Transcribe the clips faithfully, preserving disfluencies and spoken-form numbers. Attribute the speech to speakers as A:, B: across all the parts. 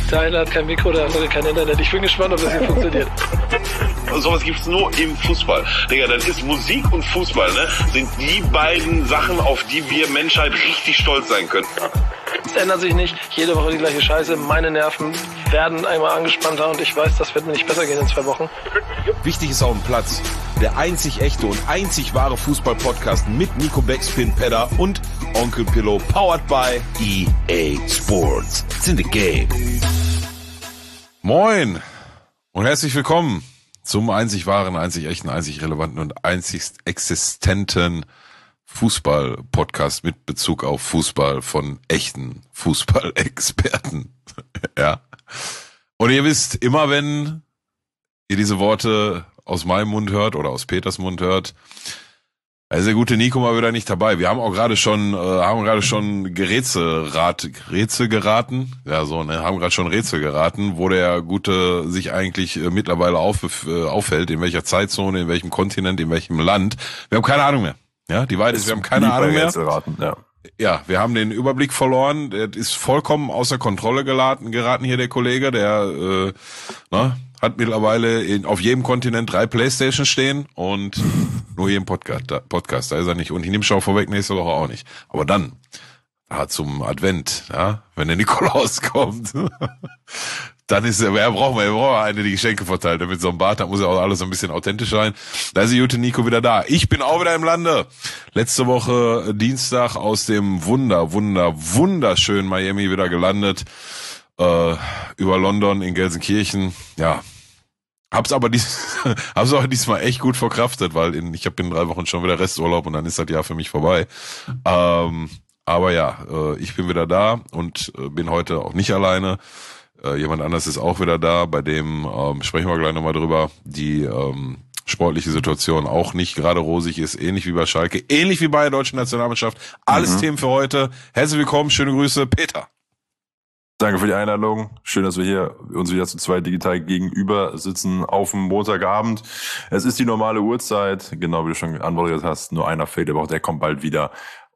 A: Der eine hat kein Mikro, der andere kein Internet. Ich bin gespannt, ob das hier funktioniert.
B: Sowas gibt's nur im Fußball. Digga, das ist Musik und Fußball, ne? Sind die beiden Sachen, auf die wir Menschheit richtig stolz sein können.
A: Es ändert sich nicht. Jede Woche die gleiche Scheiße. Meine Nerven werden einmal angespannter und ich weiß, das wird mir nicht besser gehen in zwei Wochen.
C: Wichtig ist auf dem Platz. Der einzig echte und einzig wahre Fußball-Podcast mit Nico Backspin Pedder und Onkel Pillow, powered by E A Sports. It's in the game.
D: Moin und herzlich willkommen zum einzig wahren, einzig echten, einzig relevanten und einzig existenten Fußball-Podcast mit Bezug auf Fußball von echten Fußballexperten. Ja. Und ihr wisst, immer wenn ihr diese Worte aus meinem Mund hört oder aus Peters Mund hört, da ist der gute Nico mal wieder nicht dabei. Wir haben auch gerade schon, äh, haben gerade schon Gerätselrat, Rätsel geraten. Ja, so, ne, haben gerade schon Rätsel geraten, wo der Gute sich eigentlich äh, mittlerweile auf, äh, aufhält, in welcher Zeitzone, in welchem Kontinent, in welchem Land. Wir haben keine Ahnung mehr. Ja, die Wahrheit ist, wir haben keine Ahnung mehr.
C: Rätselraten, ja.
D: Ja, wir haben den Überblick verloren. Der ist vollkommen außer Kontrolle geraten, geraten hier der Kollege, der, äh, ne, hat mittlerweile in, auf jedem Kontinent drei Playstation stehen und nur hier im Podcast, da, Podcast, da ist er nicht. Und ich nehme schon vorweg, nächste Woche auch nicht. Aber dann, ah, zum Advent, ja, wenn der Nikolaus kommt, dann ist er, wer brauchen wir, wir brauchen eine, die Geschenke verteilt. Mit so einem Bart, da muss ja auch alles so ein bisschen authentisch sein. Da ist der gute Nico wieder da. Ich bin auch wieder im Lande. Letzte Woche Dienstag aus dem wunder, wunder, wunderschönen Miami wieder gelandet. Äh, über London in Gelsenkirchen. Ja. Hab's aber dies, hab's auch diesmal echt gut verkraftet, weil in, ich habe in drei Wochen schon wieder Resturlaub und dann ist das Jahr für mich vorbei. Ähm, aber ja, äh, ich bin wieder da und äh, bin heute auch nicht alleine. Äh, jemand anders ist auch wieder da, bei dem ähm, sprechen wir gleich nochmal drüber, die ähm, sportliche Situation auch nicht gerade rosig ist, ähnlich wie bei Schalke, ähnlich wie bei der deutschen Nationalmannschaft. Alles mhm. Themen für heute. Herzlich willkommen, schöne Grüße, Peter.
C: Danke für die Einladung. Schön, dass wir hier uns wieder zu zweit digital gegenüber sitzen auf dem Montagabend. Es ist die normale Uhrzeit, genau wie du schon antwortet hast. Nur einer fehlt, aber auch der kommt bald wieder.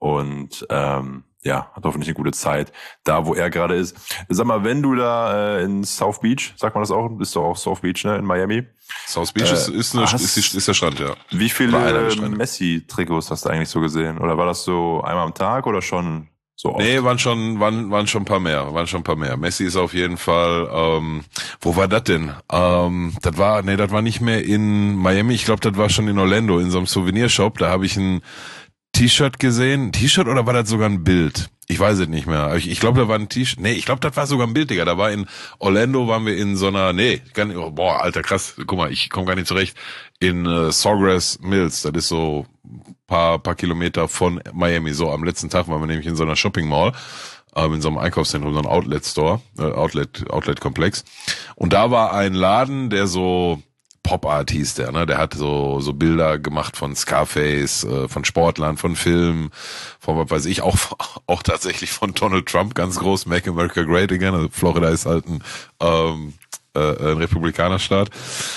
C: Und ähm, ja, hat hoffentlich eine gute Zeit, da wo er gerade ist. Sag mal, wenn du da äh, in South Beach, sagt man das auch, bist du auch South Beach, ne, in Miami?
D: South Beach äh, ist, ist, eine, ist, die, ist der Strand, ja.
C: Wie viele Messi-Trikots hast du eigentlich so gesehen? Oder war das so einmal am Tag oder schon so oft?
D: Nee, waren schon, waren, waren schon ein paar mehr, waren schon ein paar mehr. Messi ist auf jeden Fall, ähm, wo war das denn? Ähm, das war, nee, das war nicht mehr in Miami, ich glaube, das war schon in Orlando, in so einem Souvenirshop, da habe ich ein T-Shirt gesehen, ein T-Shirt oder war das sogar ein Bild? Ich weiß es nicht mehr. Ich, ich glaube, da war ein T-Shirt. Nee, ich glaube, das war sogar ein Bild, Digga. Da war in Orlando, waren wir in so einer, nee, gar nicht, oh, boah, Alter, krass, guck mal, ich komme gar nicht zurecht. In äh, Sawgrass Mills, das ist so paar paar Kilometer von Miami. So am letzten Tag waren wir nämlich in so einer Shopping Mall, äh, in so einem Einkaufszentrum, so einem Outlet Store, äh, Outlet Outlet Komplex. Und da war ein Laden, der so Pop Art hieß der, ne? Der hat so so Bilder gemacht von Scarface, äh, von Sportlern, von Filmen, von was weiß ich, auch auch tatsächlich von Donald Trump, ganz groß, Make America Great Again. Also Florida ist halt ein, ähm, äh, ein Republikanerstaat.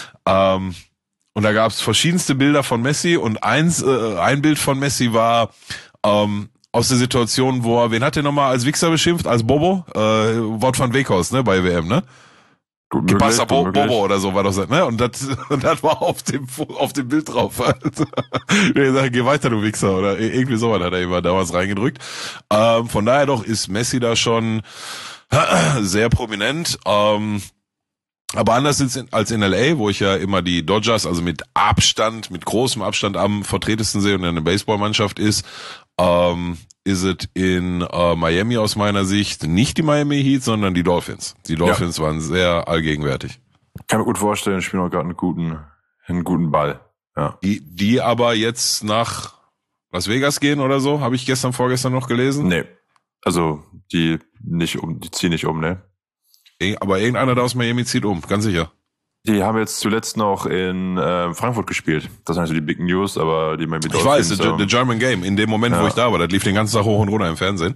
D: Ähm, und da gab's verschiedenste Bilder von Messi und eins, äh, ein Bild von Messi war ähm, aus der Situation, wo er, wen hat er nochmal als Wichser beschimpft, als Bobo? Äh, Wort von Weghaus, ne, bei W M, ne? Gepasster Bo Bobo oder so war das, ne? Und das, und das war auf dem, auf dem Bild drauf. Also, ich sag, geh weiter, du Wichser, oder irgendwie sowas hat er immer damals reingedrückt. Ähm, von daher doch ist Messi da schon sehr prominent. Ähm, aber anders als in L A, wo ich ja immer die Dodgers, also mit Abstand, mit großem Abstand am vertretesten sehe und eine Baseballmannschaft ist, ähm, ist es in äh, Miami aus meiner Sicht nicht die Miami Heat, sondern die Dolphins. Die Dolphins ja. waren sehr allgegenwärtig.
C: Kann mir gut vorstellen, spielen auch gerade einen guten, einen guten Ball. Ja.
D: Die, die aber jetzt nach Las Vegas gehen oder so, habe ich gestern, vorgestern noch gelesen.
C: Nee, also die nicht um, die ziehen nicht um, ne?
D: Aber irgendeiner da aus Miami zieht um, ganz sicher.
C: Die haben jetzt zuletzt noch in äh, Frankfurt gespielt. Das sind also die Big News, aber die Miami
D: Dolphins. Ich weiß, the, the German Game. In dem Moment, ja. wo ich da war, das lief den ganzen Tag hoch und runter im Fernsehen.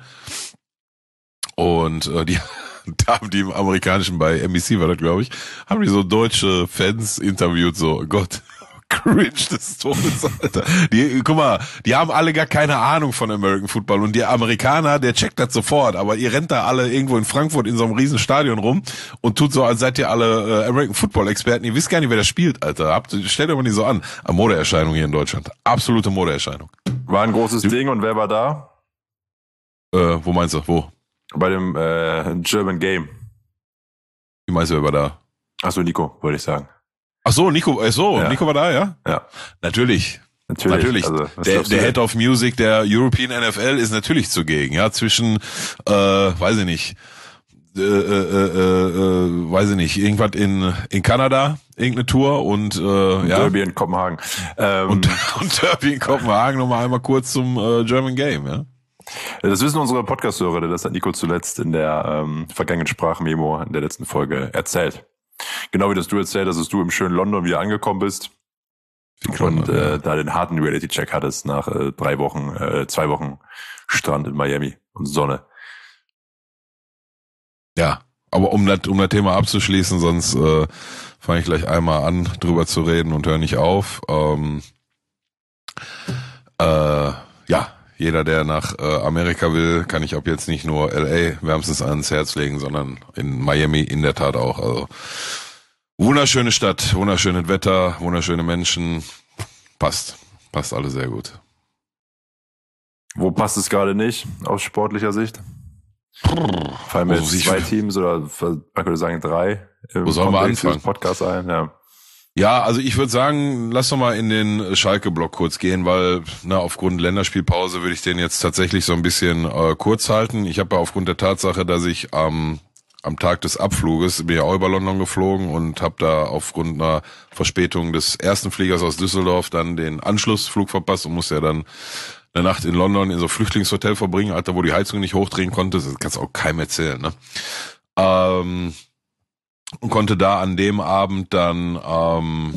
D: Und äh, die da haben die im amerikanischen, bei N B C war das, glaube ich, haben die so deutsche Fans interviewt, so, Gott, Cringe des Todes, Alter. Die, guck mal, die haben alle gar keine Ahnung von American Football und der Amerikaner, der checkt das sofort, aber ihr rennt da alle irgendwo in Frankfurt in so einem riesen Stadion rum und tut so, als seid ihr alle äh, American Football Experten. Ihr wisst gar nicht, wer das spielt, Alter. Habt, stellt euch mal nicht so an. Eine Modeerscheinung hier in Deutschland. Absolute Modeerscheinung.
C: War ein großes du, Ding und wer war da?
D: Äh, wo meinst du? Wo?
C: Bei dem äh, German Game.
D: Wie meinst du, wer war da?
C: Achso, Nico, wollte ich sagen.
D: Ach so, Nico, ach so, ja. Nico war da, ja?
C: Ja.
D: Natürlich.
C: Natürlich.
D: natürlich.
C: Also,
D: der der Head of Music der European N F L ist natürlich zugegen, ja, zwischen, äh, weiß ich nicht, äh, äh, äh, äh, weiß ich nicht, irgendwas in in Kanada, irgendeine Tour und, äh, und ja.
C: Derby in Kopenhagen. Ähm,
D: und, und Derby in Kopenhagen nochmal einmal kurz zum äh, German Game, ja.
C: Das wissen unsere Podcast-Hörer, das hat Nico zuletzt in der ähm, vergangenen Sprachmemo in der letzten Folge erzählt. Genau wie das du erzählt hast, dass du im schönen London wieder angekommen bist und äh, ja. da den harten Reality-Check hattest nach äh, drei Wochen, äh, zwei Wochen Strand in Miami und Sonne.
D: Ja, aber um das um das Thema abzuschließen, sonst äh, fange ich gleich einmal an, drüber zu reden und höre nicht auf. Ähm, äh, ja. Jeder, der nach äh, Amerika will, kann ich ab jetzt nicht nur L A wärmstens ans Herz legen, sondern in Miami in der Tat auch. Also wunderschöne Stadt, wunderschönes Wetter, wunderschöne Menschen. Passt. Passt alles sehr gut.
C: Wo passt es gerade nicht, aus sportlicher Sicht? Fallen mir jetzt zwei Teams oder man könnte sagen drei im
D: Wo sollen wir anfangen?
C: Podcast ein, ja.
D: Ja, also ich würde sagen, lass doch mal in den Schalke-Block kurz gehen, weil na aufgrund Länderspielpause würde ich den jetzt tatsächlich so ein bisschen äh, kurz halten. Ich habe ja aufgrund der Tatsache, dass ich am am Tag des Abfluges bin ja auch über London geflogen und habe da aufgrund einer Verspätung des ersten Fliegers aus Düsseldorf dann den Anschlussflug verpasst und musste ja dann eine Nacht in London in so ein Flüchtlingshotel verbringen, Alter, wo die Heizung nicht hochdrehen konnte. Das kannst du auch keinem erzählen, ne? Ähm... Und konnte da an dem Abend dann, ähm,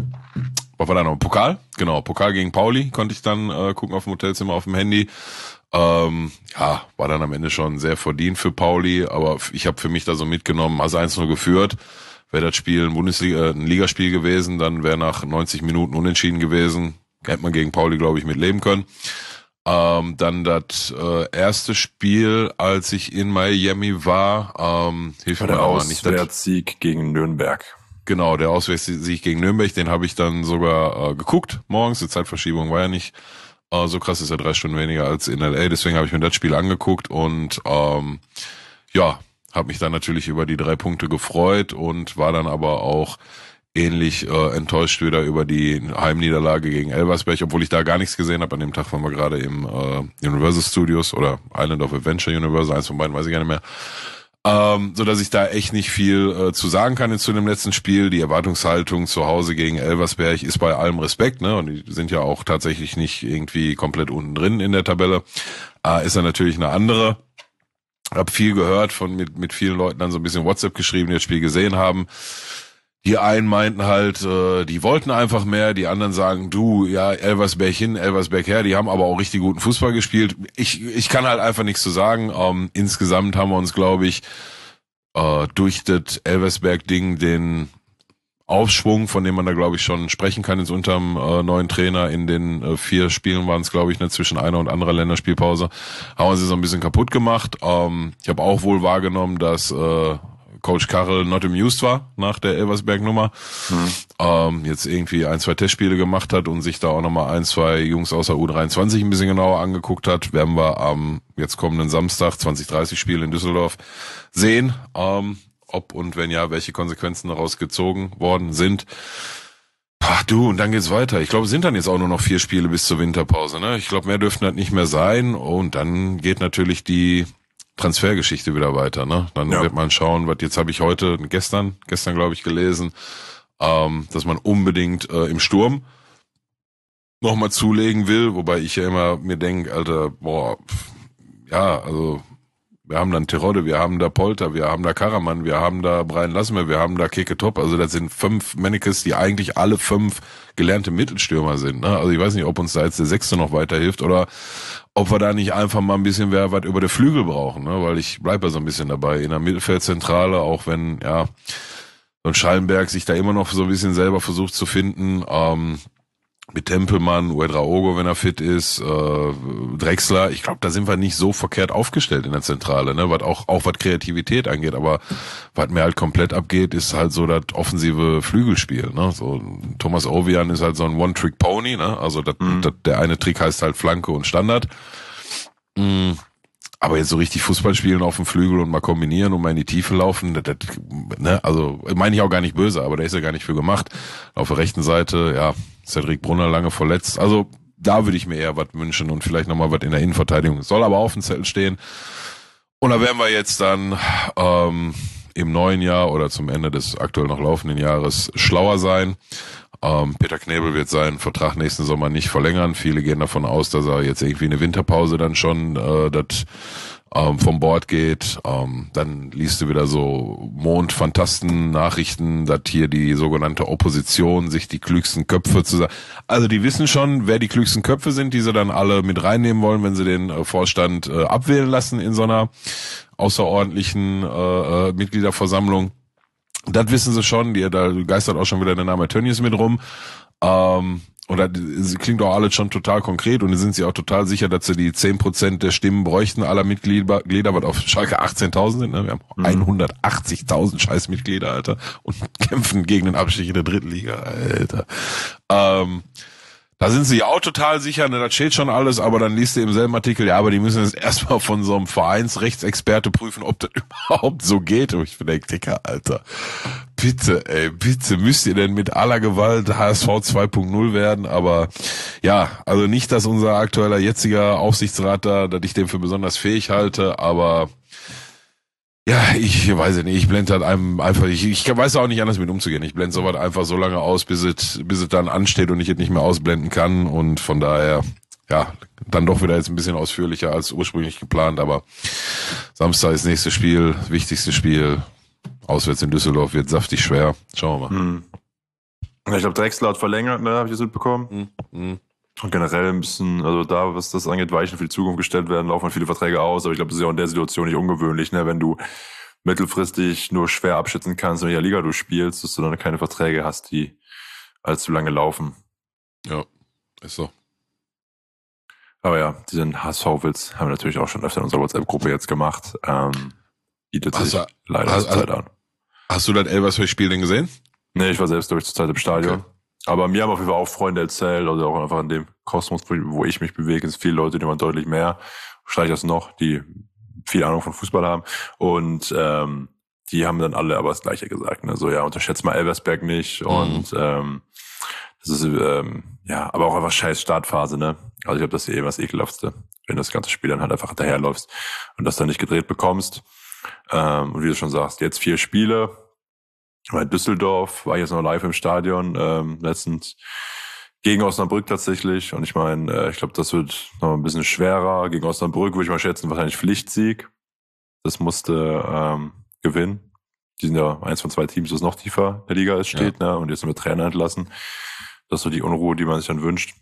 D: was war da noch? Pokal? Genau, Pokal gegen Pauli konnte ich dann äh, gucken auf dem Hotelzimmer auf dem Handy. Ähm, ja, war dann am Ende schon sehr verdient für Pauli, aber ich habe für mich da so mitgenommen, also eins nur geführt. Wäre das Spiel ein Bundesliga, ein Ligaspiel gewesen, dann wäre nach neunzig Minuten unentschieden gewesen. Hätte man gegen Pauli, glaube ich, mit leben können. Ähm, dann das äh, erste Spiel, als ich in Miami war, ähm, hilft mir
C: der
D: aber nicht.
C: Auswärtssieg gegen Nürnberg.
D: Genau, der Auswärtssieg gegen Nürnberg, den habe ich dann sogar äh, geguckt morgens. Die Zeitverschiebung war ja nicht äh, so krass, ist ja drei Stunden weniger als in L A. Deswegen habe ich mir das Spiel angeguckt und ähm, ja, habe mich dann natürlich über die drei Punkte gefreut und war dann aber auch ähnlich äh, enttäuscht wieder über die Heimniederlage gegen Elversberg, obwohl ich da gar nichts gesehen habe. An dem Tag waren wir gerade im äh, Universal Studios oder Island of Adventure Universal, eins von beiden, weiß ich gar nicht mehr. Ähm, so dass ich da echt nicht viel äh, zu sagen kann zu dem letzten Spiel. Die Erwartungshaltung zu Hause gegen Elversberg ist bei allem Respekt, ne? Und die sind ja auch tatsächlich nicht irgendwie komplett unten drin in der Tabelle. Äh, ist ja natürlich eine andere. Hab viel gehört von mit mit vielen Leuten dann so ein bisschen WhatsApp geschrieben, die das Spiel gesehen haben. Die einen meinten halt, äh, die wollten einfach mehr, die anderen sagen, du, ja, Elversberg hin, Elversberg her, die haben aber auch richtig guten Fußball gespielt. Ich ich kann halt einfach nichts zu sagen. Ähm, insgesamt haben wir uns, glaube ich, äh, durch das Elversberg-Ding den Aufschwung, von dem man da, glaube ich, schon sprechen kann, jetzt unterm äh, neuen Trainer in den äh, vier Spielen waren es, glaube ich, ne, zwischen einer und anderer Länderspielpause, haben wir sie so ein bisschen kaputt gemacht. Ähm, ich habe auch wohl wahrgenommen, dass äh, Coach Karel not amused war nach der Elversberg-Nummer. Mhm. Ähm, jetzt irgendwie ein, zwei Testspiele gemacht hat und sich da auch nochmal ein, zwei Jungs außer U dreiundzwanzig ein bisschen genauer angeguckt hat. Werden wir am jetzt kommenden Samstag zwanzig dreißig Spiel in Düsseldorf sehen, ähm, ob und wenn ja, welche Konsequenzen daraus gezogen worden sind. Ach du, und dann geht's weiter. Ich glaube, es sind dann jetzt auch nur noch vier Spiele bis zur Winterpause, ne? Ich glaube, mehr dürften halt nicht mehr sein. Und dann geht natürlich die Transfergeschichte wieder weiter, ne? Dann ja. wird man schauen, was jetzt habe ich heute, gestern, gestern glaube ich gelesen, ähm, dass man unbedingt äh, im Sturm nochmal zulegen will, wobei ich ja immer mir denke, Alter, boah, ja, also wir haben dann Terodde, wir haben da Polter, wir haben da Karaman, wir haben da Brian Lassmer, wir haben da Keke Top, also das sind fünf Mannekes, die eigentlich alle fünf gelernte Mittelstürmer sind, ne? Also ich weiß nicht, ob uns da jetzt der Sechste noch weiterhilft oder ob wir da nicht einfach mal ein bisschen wer was über der Flügel brauchen, ne? Weil ich bleibe ja so ein bisschen dabei in der Mittelfeldzentrale, auch wenn, ja, und Schallenberg sich da immer noch so ein bisschen selber versucht zu finden, ähm, mit Tempelmann, Ouedraogo, wenn er fit ist, äh, Drexler. Ich glaube, da sind wir nicht so verkehrt aufgestellt in der Zentrale, ne, was auch auch was Kreativität angeht, aber was mir halt komplett abgeht, ist halt so das offensive Flügelspiel, ne? So Thomas Ovian ist halt so ein One-Trick-Pony, ne? Also das, mhm. das, der eine Trick heißt halt Flanke und Standard. Mhm. Aber jetzt so richtig Fußball spielen auf dem Flügel und mal kombinieren und mal in die Tiefe laufen, das, das, ne, also meine ich auch gar nicht böse, aber der ist ja gar nicht für gemacht. Auf der rechten Seite, ja, Cedric Brunner lange verletzt. Also da würde ich mir eher was wünschen und vielleicht nochmal was in der Innenverteidigung. Soll aber auf dem Zettel stehen. Und da werden wir jetzt dann ähm, im neuen Jahr oder zum Ende des aktuell noch laufenden Jahres schlauer sein. Ähm, Peter Knebel wird seinen Vertrag nächsten Sommer nicht verlängern. Viele gehen davon aus, dass er jetzt irgendwie eine Winterpause dann schon äh, das ähm, vom Bord geht. Ähm, dann liest du wieder so Mond-Fantasten-Nachrichten, dass hier die sogenannte Opposition sich die klügsten Köpfe zusammen... Also die wissen schon, wer die klügsten Köpfe sind, die sie dann alle mit reinnehmen wollen, wenn sie den äh, Vorstand äh, abwählen lassen in so einer außerordentlichen äh, äh, Mitgliederversammlung. Das wissen sie schon, die, da geistert auch schon wieder der Name Tönnies mit rum. Ähm, und das klingt auch alles schon total konkret und die sind sich auch total sicher, dass sie die zehn Prozent der Stimmen bräuchten aller Mitglieder, Glieder, was auf Schalke achtzehntausend sind. Ne? Wir haben mhm. hundertachtzigtausend scheiß Mitglieder, Alter, und kämpfen gegen den Abstieg in der dritten Liga, Alter. Ähm, Da sind sie auch total sicher, ne, das steht schon alles, aber dann liest du im selben Artikel, ja, aber die müssen jetzt erstmal von so einem Vereinsrechtsexperte prüfen, ob das überhaupt so geht. Und ich bin der Dicker, Alter, bitte, ey, bitte, müsst ihr denn mit aller Gewalt H S V zwei Punkt null werden? Aber ja, also nicht, dass unser aktueller jetziger Aufsichtsrat da, dass ich den für besonders fähig halte, aber ja, ich weiß nicht, ich blende halt einem einfach, ich, ich weiß auch nicht anders mit umzugehen. Ich blende sowas einfach so lange aus, bis es, bis es dann ansteht und ich es nicht mehr ausblenden kann und von daher, ja, dann doch wieder jetzt ein bisschen ausführlicher als ursprünglich geplant, aber Samstag ist nächstes Spiel, wichtigstes Spiel, auswärts in Düsseldorf, wird saftig schwer. Schauen wir mal.
C: Hm. Ich glaube, Drexler hat verlängert, ne, habe ich das mitbekommen.
D: Hm. Hm.
C: Und generell müssen, also da, was das angeht, Weichen für die Zukunft gestellt werden, laufen viele Verträge aus, aber ich glaube, das ist ja auch in der Situation nicht ungewöhnlich, ne, wenn du mittelfristig nur schwer abschätzen kannst, in welcher Liga du spielst, dass du dann keine Verträge hast, die allzu lange laufen.
D: Ja, ist so.
C: Aber ja, diesen H S V-Witz haben wir natürlich auch schon öfter in unserer WhatsApp-Gruppe jetzt gemacht. Ähm, bietet sich
D: hast
C: leider
D: hast,
C: zur Zeit an.
D: Hast du das Elversberg-Spiel denn gesehen?
C: Nee, ich war selbst durch zur Zeit im Stadion.
D: Okay.
C: Aber mir haben auf jeden Fall auch Freunde erzählt, also auch einfach in dem Kosmos, wo ich mich bewege, sind viele Leute, die man deutlich mehr, wahrscheinlich das noch, die viel Ahnung von Fußball haben. Und ähm, die haben dann alle aber das Gleiche gesagt. Ne? So, ja, unterschätzt mal Elversberg nicht. Mhm. Und ähm, das ist, ähm, ja, aber auch einfach scheiß Startphase, ne? Also ich glaube, das ist eh was Ekelhaftste, wenn das ganze Spiel dann halt einfach hinterherläufst und das dann nicht gedreht bekommst. Ähm, und wie du schon sagst, jetzt vier Spiele. Bei Düsseldorf war ich jetzt noch live im Stadion, ähm, letztens gegen Osnabrück tatsächlich. Und ich meine, äh, ich glaube, das wird noch ein bisschen schwerer. Gegen Osnabrück würde ich mal schätzen, wahrscheinlich Pflichtsieg. Das musste ähm, gewinnen. Die sind ja eins von zwei Teams, das noch tiefer in der Liga ist, steht, ja. Ne? Und jetzt mit Trainer entlassen. Das ist so die Unruhe, die man sich dann wünscht.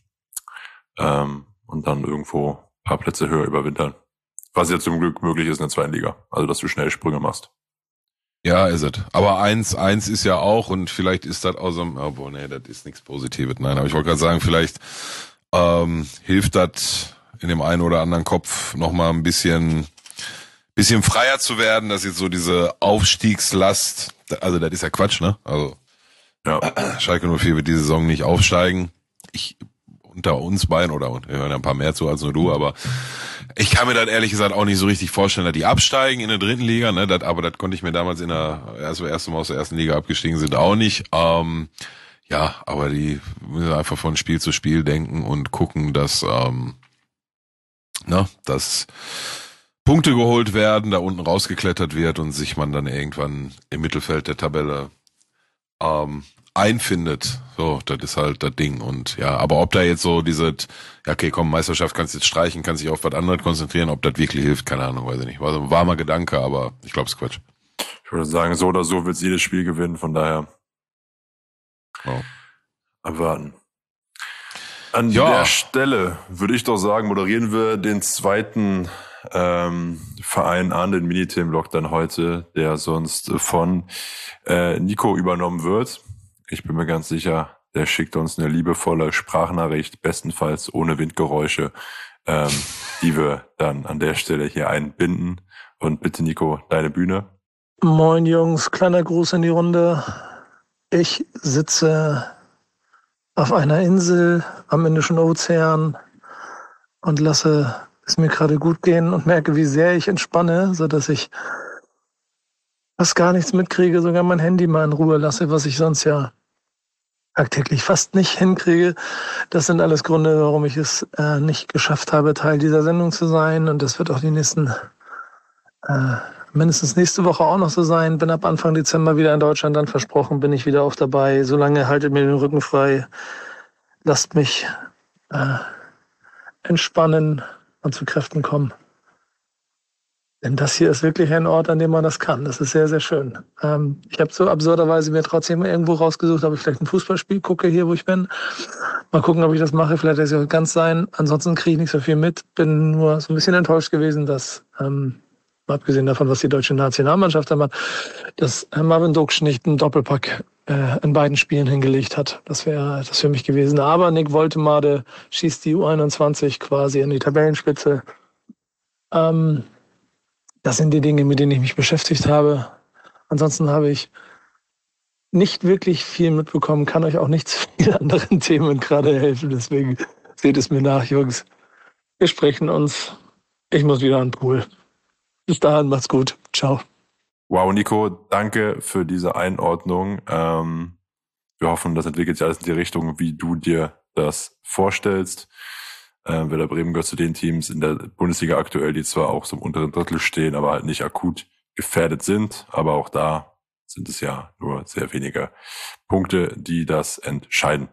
C: Ähm, und dann irgendwo ein paar Plätze höher überwintern. Was jetzt zum Glück möglich ist in der zweiten Liga. Also, dass du schnell Sprünge machst.
D: Ja, ist es. Aber eins, eins ist ja auch, und vielleicht ist das aus dem, oh, nee, das ist nichts Positives. Nein, aber ich wollte gerade sagen, vielleicht ähm, hilft das in dem einen oder anderen Kopf nochmal ein bisschen, bisschen freier zu werden, dass jetzt so diese Aufstiegslast, also das ist ja Quatsch, ne? Also ja. Schalke null vier wird diese Saison nicht aufsteigen. Ich unter uns beiden, oder wir hören ja ein paar mehr zu als nur du, aber ich kann mir das ehrlich gesagt auch nicht so richtig vorstellen, dass die absteigen in der dritten Liga, ne? Das, aber das konnte ich mir damals in der, als wir erst mal aus der ersten Liga abgestiegen sind, auch nicht. Ähm, ja, aber die müssen einfach von Spiel zu Spiel denken und gucken, dass, ähm, na, dass Punkte geholt werden, da unten rausgeklettert wird und sich man dann irgendwann im Mittelfeld der Tabelle ähm, einfindet. So, das ist halt das Ding. Und ja, aber ob da jetzt so diese, ja okay, komm, Meisterschaft kannst jetzt streichen, kannst dich auf was anderes konzentrieren, ob das wirklich hilft, keine Ahnung, weiß ich nicht. War so ein warmer Gedanke, aber ich glaube, es ist Quatsch.
C: Ich würde sagen, so oder so wird jedes Spiel gewinnen, von daher
D: oh.
C: abwarten. An
D: ja.
C: der Stelle würde ich doch sagen, moderieren wir den zweiten ähm, Verein an, den Minithemenblock dann heute, der sonst von äh, Nico übernommen wird. Ich bin mir ganz sicher, der schickt uns eine liebevolle Sprachnachricht, bestenfalls ohne Windgeräusche, ähm, die wir dann an der Stelle hier einbinden. Und bitte, Nico, deine Bühne.
A: Moin Jungs, kleiner Gruß in die Runde. Ich sitze auf einer Insel am Indischen Ozean und lasse es mir gerade gut gehen und merke, wie sehr ich entspanne, sodass ich fast gar nichts mitkriege, sogar mein Handy mal in Ruhe lasse, was ich sonst ja tagtäglich fast nicht hinkriege. Das sind alles Gründe, warum ich es äh, nicht geschafft habe, Teil dieser Sendung zu sein. Und das wird auch die nächsten, äh, mindestens nächste Woche auch noch so sein. Bin ab Anfang Dezember wieder in Deutschland, dann versprochen, bin ich wieder auf dabei. Solange haltet mir den Rücken frei. Lasst mich äh, entspannen und zu Kräften kommen. Denn das hier ist wirklich ein Ort, an dem man das kann. Das ist sehr, sehr schön. Ähm, ich habe so absurderweise mir trotzdem irgendwo rausgesucht, ob ich vielleicht ein Fußballspiel gucke, hier wo ich bin. Mal gucken, ob ich das mache. Vielleicht lässt es auch ganz sein. Ansonsten kriege ich nicht so viel mit. Bin nur so ein bisschen enttäuscht gewesen, dass, ähm, abgesehen davon, was die deutsche Nationalmannschaft da macht, dass Marvin Duksch nicht einen Doppelpack äh, in beiden Spielen hingelegt hat. Das wäre das für mich gewesen. Aber Nick Woltemade schießt die U einundzwanzig quasi in die Tabellenspitze. Ähm, Das sind die Dinge, mit denen ich mich beschäftigt habe. Ansonsten habe ich nicht wirklich viel mitbekommen, kann euch auch nicht zu vielen anderen Themen gerade helfen. Deswegen seht es mir nach, Jungs. Wir sprechen uns. Ich muss wieder an den Pool. Bis dahin, macht's gut. Ciao.
C: Wow, Nico, danke für diese Einordnung. Ähm, wir hoffen, das entwickelt sich alles in die Richtung, wie du dir das vorstellst. Äh, Werder Bremen gehört zu den Teams in der Bundesliga aktuell, die zwar auch so im unteren Drittel stehen, aber halt nicht akut gefährdet sind. Aber auch da sind es ja nur sehr wenige Punkte, die das entscheiden.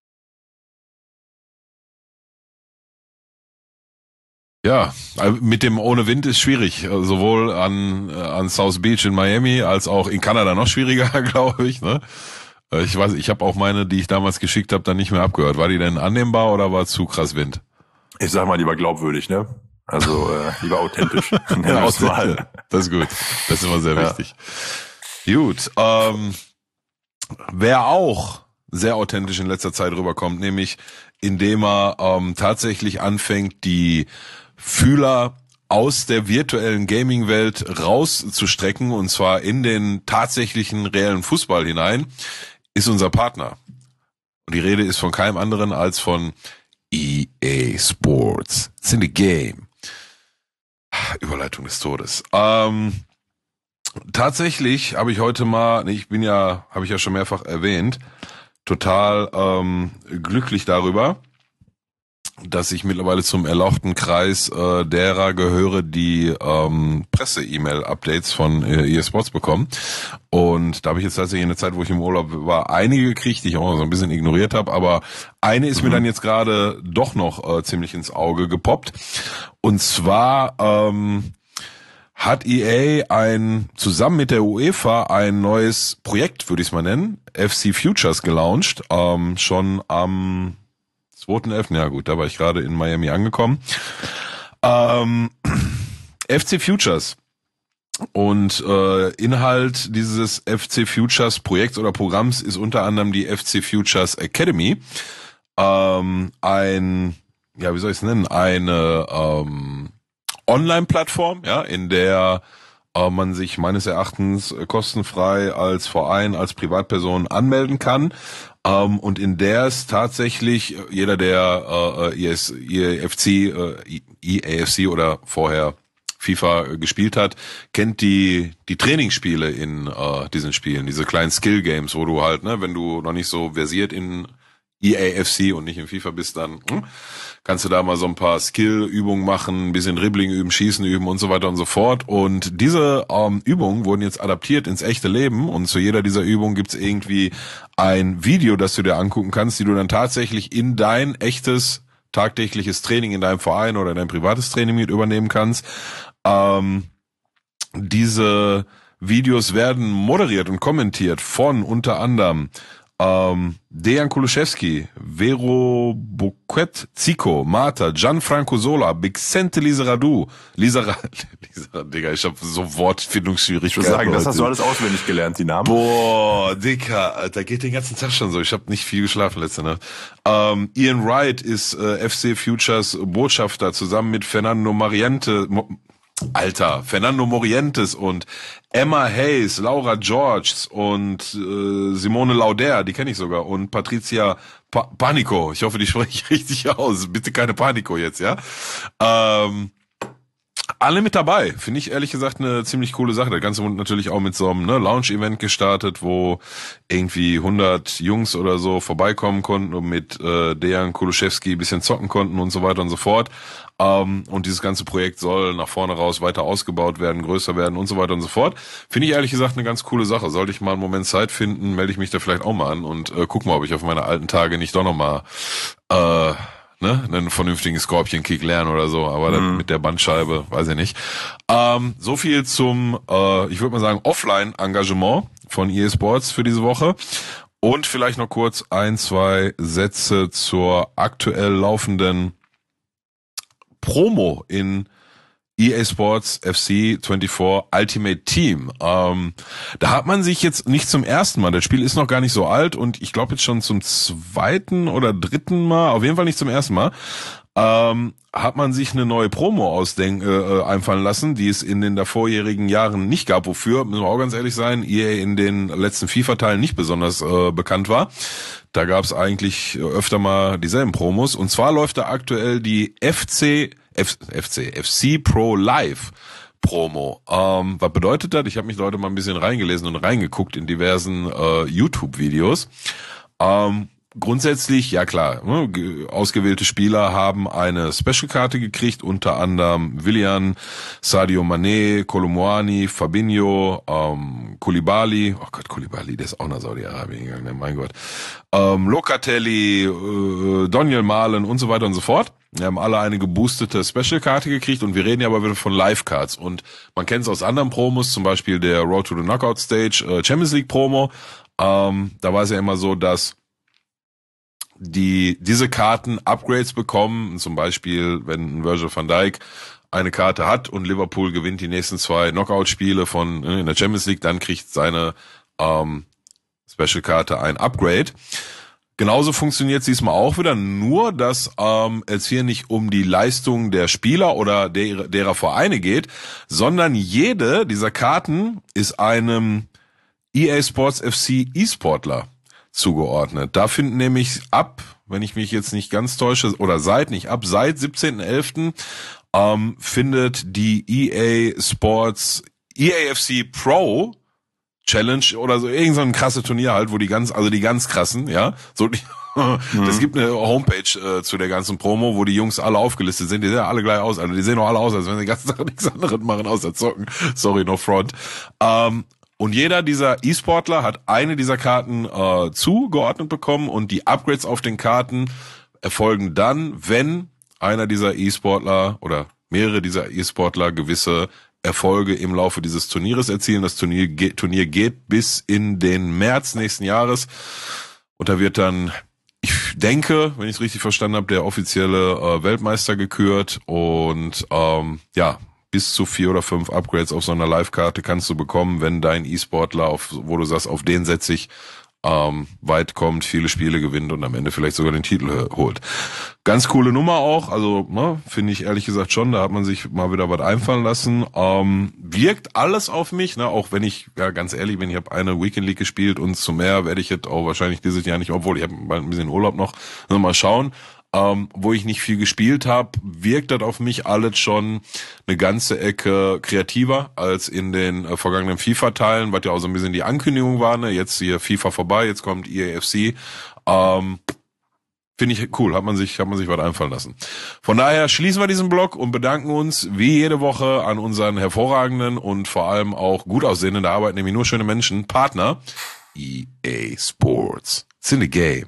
D: Ja, mit dem ohne Wind ist schwierig. Sowohl an, an South Beach in Miami als auch in Kanada noch schwieriger, glaube ich. Ne? Ich weiß, ich habe auch meine, die ich damals geschickt habe, dann nicht mehr abgehört. War die denn annehmbar oder war zu krass Wind?
C: Ich sag mal lieber glaubwürdig, ne? Also äh, lieber authentisch.
D: Ja, authentisch. Das ist gut. Das ist immer sehr
C: ja.
D: wichtig. Gut. Ähm, wer auch sehr authentisch in letzter Zeit rüberkommt, nämlich indem er ähm, tatsächlich anfängt, die Fühler aus der virtuellen Gaming-Welt rauszustrecken, und zwar in den tatsächlichen reellen Fußball hinein, ist unser Partner. Und die Rede ist von keinem anderen als von E A Sports. It's in the game. Überleitung des Todes. Ähm, tatsächlich habe ich heute mal, ich bin ja, habe ich ja schon mehrfach erwähnt, total ähm, glücklich darüber, dass ich mittlerweile zum erlauchten Kreis äh, derer gehöre, die ähm, Presse-E-Mail-Updates von äh, E A Sports bekommen. Und da habe ich jetzt tatsächlich in der Zeit, wo ich im Urlaub war, einige gekriegt, die ich auch so ein bisschen ignoriert habe. Aber eine ist mhm. mir dann jetzt gerade doch noch äh, ziemlich ins Auge gepoppt. Und zwar ähm, hat E A ein zusammen mit der UEFA ein neues Projekt, würde ich es mal nennen, F C Futures gelauncht, ähm, schon am zweiten elften Ja gut, da war ich gerade in Miami angekommen. Ähm, F C Futures. Und äh, Inhalt dieses F C Futures Projekts oder Programms ist unter anderem die F C Futures Academy. Ähm, ein, ja, wie soll ich es nennen? Eine ähm, Online-Plattform, ja, in der äh, man sich meines Erachtens kostenfrei als Verein, als Privatperson anmelden kann. Um, und in der es tatsächlich jeder, der äh, E A F C, äh, E A F C oder vorher FIFA gespielt hat, kennt die die Trainingsspiele in äh, diesen Spielen, diese kleinen Skill Games, wo du halt, ne, wenn du noch nicht so versiert in E A F C und nicht in FIFA bist, dann hm, kannst du da mal so ein paar Skill-Übungen machen, ein bisschen Dribbling üben, Schießen üben und so weiter und so fort. Und diese ähm, Übungen wurden jetzt adaptiert ins echte Leben, und zu jeder dieser Übungen gibt's irgendwie ein Video, das du dir angucken kannst, die du dann tatsächlich in dein echtes tagtägliches Training in deinem Verein oder dein privates Training mit übernehmen kannst. Ähm, diese Videos werden moderiert und kommentiert von unter anderem Ähm, Dejan Kulusevski, Vero Boquet, Zico, Marta, Gianfranco Sola, Bixente Lizaradu, Lizara, Lizara, Digga, ich hab so Wortfindungsschwierigkeiten.
C: Ich würde sagen, das hast du alles auswendig gelernt, die Namen.
D: Boah, Digga, da geht den ganzen Tag schon so. Ich habe nicht viel geschlafen letzte Nacht. Ähm, Ian Wright ist äh, F C Futures Botschafter zusammen mit Fernando Moriente, Mo- Alter, Fernando Morientes und Emma Hayes, Laura Georges und äh, Simone Lauder, die kenne ich sogar, und Patricia pa- Panico. Ich hoffe, die spreche ich richtig aus. Bitte keine Panico jetzt, ja? Ähm, alle mit dabei. Finde ich ehrlich gesagt eine ziemlich coole Sache. Das Ganze wurde natürlich auch mit so einem ne, Lounge-Event gestartet, wo irgendwie hundert Jungs oder so vorbeikommen konnten und mit äh, Dejan Kulusevski ein bisschen zocken konnten und so weiter und so fort. Um, und dieses ganze Projekt soll nach vorne raus weiter ausgebaut werden, größer werden und so weiter und so fort. Finde ich ehrlich gesagt eine ganz coole Sache. Sollte ich mal einen Moment Zeit finden, melde ich mich da vielleicht auch mal an und äh, guck mal, ob ich auf meine alten Tage nicht doch nochmal äh, ne, einen vernünftigen Scorpion-Kick lerne oder so. Aber dann mit der Bandscheibe, weiß ich nicht. Um, so viel zum, äh, ich würde mal sagen, Offline-Engagement von E A Sports für diese Woche. Und vielleicht noch kurz ein, zwei Sätze zur aktuell laufenden Promo in E A Sports F C vierundzwanzig Ultimate Team. Ähm, da hat man sich jetzt nicht zum ersten Mal, das Spiel ist noch gar nicht so alt und ich glaube jetzt schon zum zweiten oder dritten Mal, auf jeden Fall nicht zum ersten Mal, ähm, hat man sich eine neue Promo ausdenken, äh, einfallen lassen, die es in den davorjährigen Jahren nicht gab, wofür, müssen wir auch ganz ehrlich sein, E A in den letzten FIFA-Teilen nicht besonders äh, bekannt war. Da gab es eigentlich öfter mal dieselben Promos. Und zwar läuft da aktuell die F C, F, FC, F C Pro Live Promo. Ähm, was bedeutet das? Ich habe mich heute mal ein bisschen reingelesen und reingeguckt in diversen äh, YouTube-Videos. Ähm, Grundsätzlich, ja klar, ne, ausgewählte Spieler haben eine Special-Karte gekriegt, unter anderem Willian, Sadio Mané, Kolomuani, Fabinho, ähm, Koulibaly, oh Gott, Koulibaly, der ist auch nach Saudi-Arabien gegangen, mein Gott, ähm, Locatelli, äh, Daniel Malen und so weiter und so fort. Wir haben alle eine geboostete Special-Karte gekriegt und wir reden ja aber wieder von Live-Cards und man kennt es aus anderen Promos, zum Beispiel der Road to the Knockout Stage äh, Champions League Promo, ähm, da war es ja immer so, dass die diese Karten Upgrades bekommen, zum Beispiel wenn ein Virgil van Dijk eine Karte hat und Liverpool gewinnt die nächsten zwei Knockout-Spiele von in der Champions League, dann kriegt seine ähm, Special-Karte ein Upgrade. Genauso funktioniert es diesmal auch wieder, nur dass ähm, es hier nicht um die Leistung der Spieler oder der, derer Vereine geht, sondern jede dieser Karten ist einem E A Sports F C E-Sportler zugeordnet. Da finden nämlich ab, wenn ich mich jetzt nicht ganz täusche, oder seit nicht ab, seit siebzehnten elften ähm, findet die E A Sports E A F C Pro Challenge oder so, irgend so ein krasse Turnier halt, wo die ganz, also die ganz krassen, ja, so die, mhm. Das gibt eine Homepage äh, zu der ganzen Promo, wo die Jungs alle aufgelistet sind, die sehen alle gleich aus, also die sehen auch alle aus, als wenn sie den ganzen Tag nichts anderes machen, außer zocken. Sorry, no front. Ähm, Und jeder dieser E-Sportler hat eine dieser Karten äh, zugeordnet bekommen und die Upgrades auf den Karten erfolgen dann, wenn einer dieser E-Sportler oder mehrere dieser E-Sportler gewisse Erfolge im Laufe dieses Turnieres erzielen. Das Turnier, ge- Turnier geht bis in den März nächsten Jahres und da wird dann, ich denke, wenn ich es richtig verstanden habe, der offizielle äh, Weltmeister gekürt und ähm, ja, bis zu vier oder fünf Upgrades auf so einer Live-Karte kannst du bekommen, wenn dein E-Sportler, auf, wo du sagst, auf den setze ich, ähm, weit kommt, viele Spiele gewinnt und am Ende vielleicht sogar den Titel holt. Ganz coole Nummer auch, also ne, finde ich ehrlich gesagt schon, da hat man sich mal wieder was einfallen lassen. Ähm, wirkt alles auf mich, ne, auch wenn ich, ja ganz ehrlich bin, ich habe eine Weekend League gespielt und zu mehr werde ich jetzt auch wahrscheinlich dieses Jahr nicht, obwohl ich habe bald ein bisschen Urlaub noch, also mal schauen. Ähm, wo ich nicht viel gespielt habe, wirkt das auf mich alles schon eine ganze Ecke kreativer als in den äh, vergangenen FIFA-Teilen, was ja auch so ein bisschen die Ankündigung war, ne? Jetzt hier FIFA vorbei, jetzt kommt E A F C. Ähm, Finde ich cool, hat man sich, hat man sich was einfallen lassen. Von daher schließen wir diesen Blog und bedanken uns wie jede Woche an unseren hervorragenden und vor allem auch gut aussehenden, da arbeiten nämlich nur schöne Menschen, Partner E A Sports. It's in the game.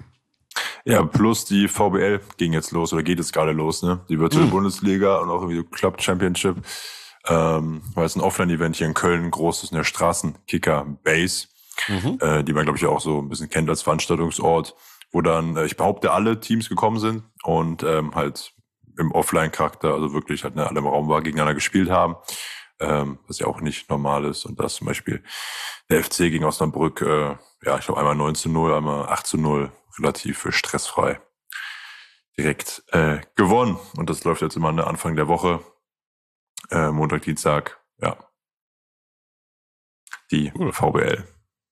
C: Ja, plus die V B L ging jetzt los oder geht jetzt gerade los, ne? Die virtuelle mhm. Bundesliga und auch irgendwie so Club Championship. Ähm, war jetzt ein Offline-Event hier in Köln, großes in der Straßenkicker Base. mhm. äh, die man, glaube ich, auch so ein bisschen kennt als Veranstaltungsort, wo dann, äh, ich behaupte, alle Teams gekommen sind und ähm, halt im Offline-Charakter, also wirklich halt ne, alle im Raum war, gegeneinander gespielt haben, ähm, was ja auch nicht normal ist. Und das zum Beispiel der F C gegen Osnabrück, äh, ja, ich glaube einmal neun zu null, einmal acht zu null, relativ stressfrei direkt äh, gewonnen. Und das läuft jetzt immer an der Anfang der Woche, äh, Montag, Dienstag, ja, die cool. V B L.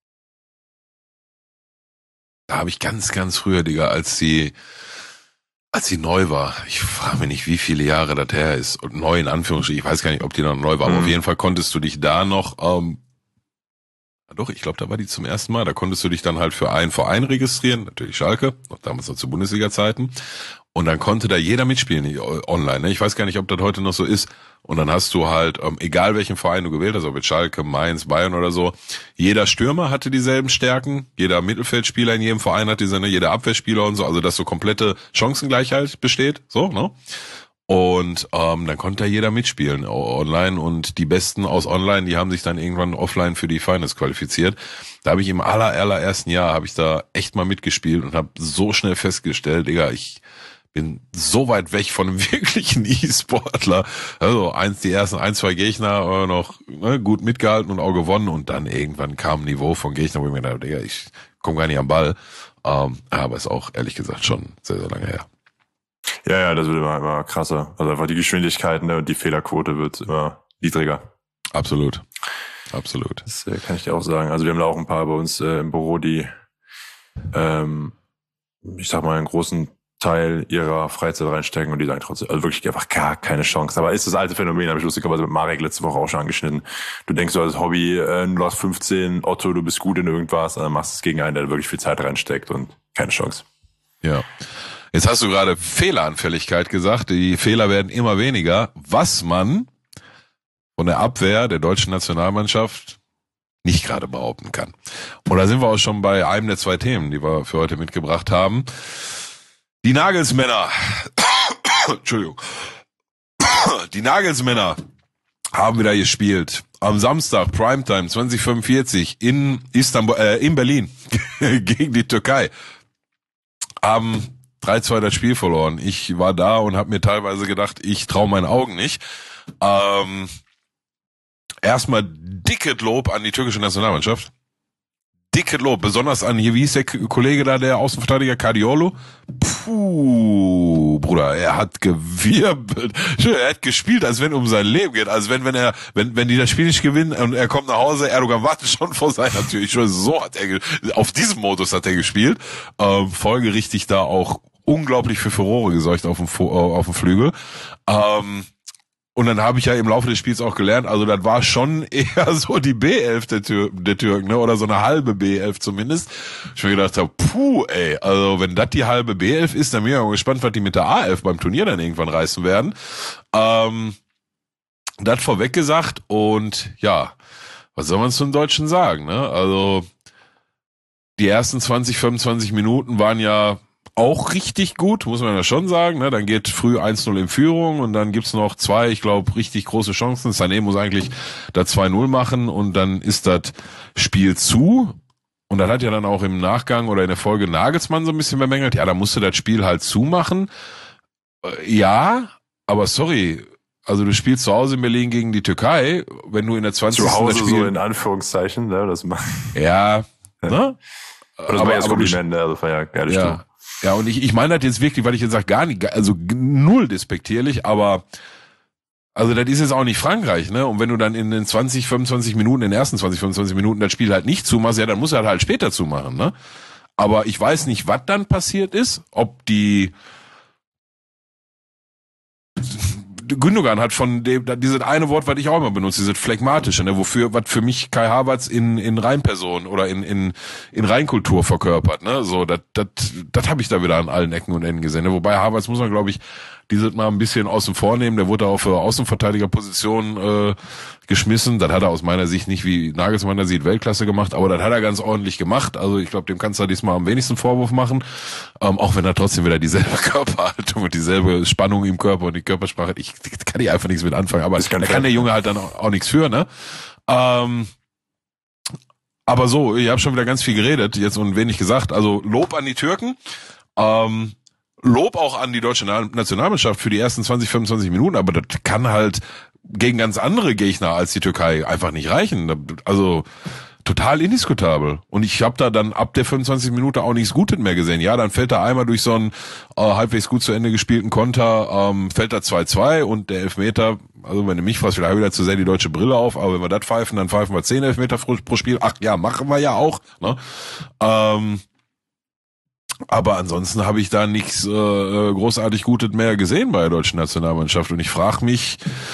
D: Da habe ich ganz, ganz früher, Digga, als sie als sie neu war, ich frage mich nicht, wie viele Jahre das her ist, und neu in Anführungsstrichen, ich weiß gar nicht, ob die noch neu war, mhm. aber auf jeden Fall konntest du dich da noch, ähm, doch, ich glaube, da war die zum ersten Mal, da konntest du dich dann halt für einen Verein registrieren, natürlich Schalke, noch damals noch zu Bundesliga-Zeiten, und dann konnte da jeder mitspielen online, ne? Ich weiß gar nicht, ob das heute noch so ist, und dann hast du halt, ähm, egal welchen Verein du gewählt hast, ob jetzt Schalke, Mainz, Bayern oder so, jeder Stürmer hatte dieselben Stärken, jeder Mittelfeldspieler in jedem Verein hat diese, ne, jeder Abwehrspieler und so, also dass so komplette Chancengleichheit besteht, so, ne? Und ähm, dann konnte da jeder mitspielen online, und die Besten aus online, die haben sich dann irgendwann offline für die Finals qualifiziert. Da habe ich im aller, allerersten Jahr, habe ich da echt mal mitgespielt und habe so schnell festgestellt, Digga, ich bin so weit weg von einem wirklichen E-Sportler. Also eins, die ersten ein, zwei Gegner äh, noch ne, gut mitgehalten und auch gewonnen, und dann irgendwann kam ein Niveau von Gegnern, wo ich mir dachte, Digga, ich komme gar nicht am Ball. Ähm, aber ist auch ehrlich gesagt schon sehr, sehr lange her.
C: Ja, ja, das wird immer, immer krasser. Also einfach die Geschwindigkeit, ne, und die Fehlerquote wird immer niedriger.
D: Absolut. Absolut.
C: Das äh, kann ich dir auch sagen. Also wir haben da auch ein paar bei uns äh, im Büro, die, ähm, ich sag mal, einen großen Teil ihrer Freizeit reinstecken, und die sagen trotzdem, also wirklich einfach gar keine Chance. Aber ist das alte Phänomen, habe ich lustigerweise mit Marek letzte Woche auch schon angeschnitten. Du denkst so als Hobby, äh, du hast fünfzehn, Otto, du bist gut in irgendwas, und dann machst du es gegen einen, der wirklich viel Zeit reinsteckt, und keine Chance.
D: Ja. Jetzt hast du gerade Fehleranfälligkeit gesagt. Die Fehler werden immer weniger, was man von der Abwehr der deutschen Nationalmannschaft nicht gerade behaupten kann. Und da sind wir auch schon bei einem der zwei Themen, die wir für heute mitgebracht haben. Die Nagelsmänner, Entschuldigung, die Nagelsmänner haben wieder gespielt. Am Samstag, Primetime, zwanzig fünfundvierzig in Istanbul, äh, in Berlin, gegen die Türkei. Haben drei zwei das Spiel verloren. Ich war da und habe mir teilweise gedacht, ich traue meinen Augen nicht. Ähm, erstmal dickes Lob an die türkische Nationalmannschaft. Dickes Lob, besonders an, hier, wie hieß der Kollege da, der Außenverteidiger, Cardiolo? Puh, Bruder, er hat gewirbelt. Er hat gespielt, als wenn es um sein Leben geht. Als wenn, wenn er, wenn, wenn die das Spiel nicht gewinnen und er kommt nach Hause, Erdogan wartet schon vor seiner Tür. Ich schwöre, so hat er, auf diesem Modus hat er gespielt. Ähm, folgerichtig da auch unglaublich für Furore gesorgt auf dem, auf dem Flügel. Ähm, Und dann habe ich ja im Laufe des Spiels auch gelernt, also das war schon eher so die B elf der, Tür, der Türken, ne? Oder so eine halbe B elf zumindest. Ich mir gedacht habe, puh, ey, also wenn das die halbe B elf ist, dann bin ich auch gespannt, was die mit der A elf beim Turnier dann irgendwann reißen werden. Ähm, das vorweg gesagt, und ja, was soll man zum Deutschen sagen, ne? Also die ersten zwanzig, fünfundzwanzig Minuten waren ja auch richtig gut, muss man ja schon sagen, ne? Dann geht früh eins null in Führung, und dann gibt's noch zwei, ich glaube, richtig große Chancen. Sané muss eigentlich da zwei null machen, und dann ist das Spiel zu. Und dann hat ja dann auch im Nachgang oder in der Folge Nagelsmann so ein bisschen bemängelt, ja, da musste das Spiel halt zumachen. Ja, aber sorry, also du spielst zu Hause in Berlin gegen die Türkei, wenn du in der zwanzigsten
C: Zu Hause
D: das Spiel,
C: so in Anführungszeichen, ne? Das macht.
D: Ja, ne?
C: Aber das war ja das Kompliment, ne? Das war ja geile
D: ja.
C: Stimmung.
D: Ja, und ich, ich meine das jetzt wirklich, weil ich jetzt sage, gar nicht, also null despektierlich, aber also das ist jetzt auch nicht Frankreich, ne? Und wenn du dann in den zwanzig, fünfundzwanzig Minuten, in den ersten zwanzig, fünfundzwanzig Minuten das Spiel halt nicht zumachst, ja, dann muss er halt später zumachen, ne? Aber ich weiß nicht, was dann passiert ist, ob die Gündogan hat von dem, dieses eine Wort, was ich auch immer benutze, dieses phlegmatische, ne, wofür, was für mich Kai Havertz in, in Reinperson oder in, in, in Reinkultur verkörpert, ne, so, das, das, das habe ich da wieder an allen Ecken und Enden gesehen, ne? Wobei Havertz muss man, glaube ich, dieses Mal ein bisschen außen vor nehmen, der wurde auch für Außenverteidigerposition, äh, geschmissen, das hat er aus meiner Sicht nicht, wie Nagelsmann da sieht, Weltklasse gemacht, aber das hat er ganz ordentlich gemacht, also ich glaube, dem kannst du diesmal am wenigsten Vorwurf machen, ähm, auch wenn er trotzdem wieder dieselbe Körperhaltung und dieselbe Spannung im Körper und die Körpersprache, ich kann ich einfach nichts mit anfangen, aber da kann der Junge halt dann auch, auch nichts für, ne? Ähm, Aber so, ich habe schon wieder ganz viel geredet jetzt und wenig gesagt. Also Lob an die Türken, ähm, Lob auch an die deutsche Nationalmannschaft für die ersten zwanzig, fünfundzwanzig Minuten, aber das kann halt gegen ganz andere Gegner als die Türkei einfach nicht reichen. Also total indiskutabel. Und ich habe da dann ab der fünfundzwanzigsten Minute auch nichts Gutes mehr gesehen. Ja, dann fällt da einmal durch so einen äh, halbwegs gut zu Ende gespielten Konter, ähm, fällt da zwei zwei und der Elfmeter, also wenn du mich fragst, vielleicht wieder zu sehr die deutsche Brille auf, aber wenn wir das pfeifen, dann pfeifen wir zehn Elfmeter pro, pro Spiel. Ach ja, machen wir ja auch. Ne? Ähm, aber ansonsten habe ich da nichts äh, großartig Gutes mehr gesehen bei der deutschen Nationalmannschaft. Und ich frage mich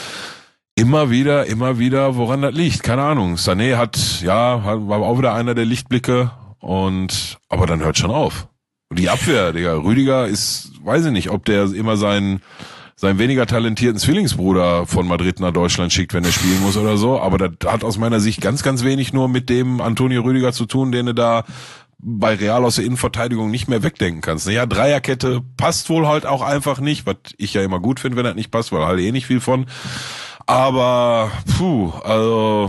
D: immer wieder, immer wieder, woran das liegt. Keine Ahnung. Sané hat, ja, war auch wieder einer der Lichtblicke. Und aber dann hört schon auf. Und die Abwehr, Digga, Rüdiger ist, weiß ich nicht, ob der immer seinen seinen weniger talentierten Zwillingsbruder von Madrid nach Deutschland schickt, wenn er spielen muss oder so. Aber das hat aus meiner Sicht ganz, ganz wenig nur mit dem Antonio Rüdiger zu tun, den du da bei Real aus der Innenverteidigung nicht mehr wegdenken kannst. Ja, Dreierkette passt wohl halt auch einfach nicht, was ich ja immer gut finde, wenn das nicht passt, weil halt eh nicht viel von. Aber, puh, also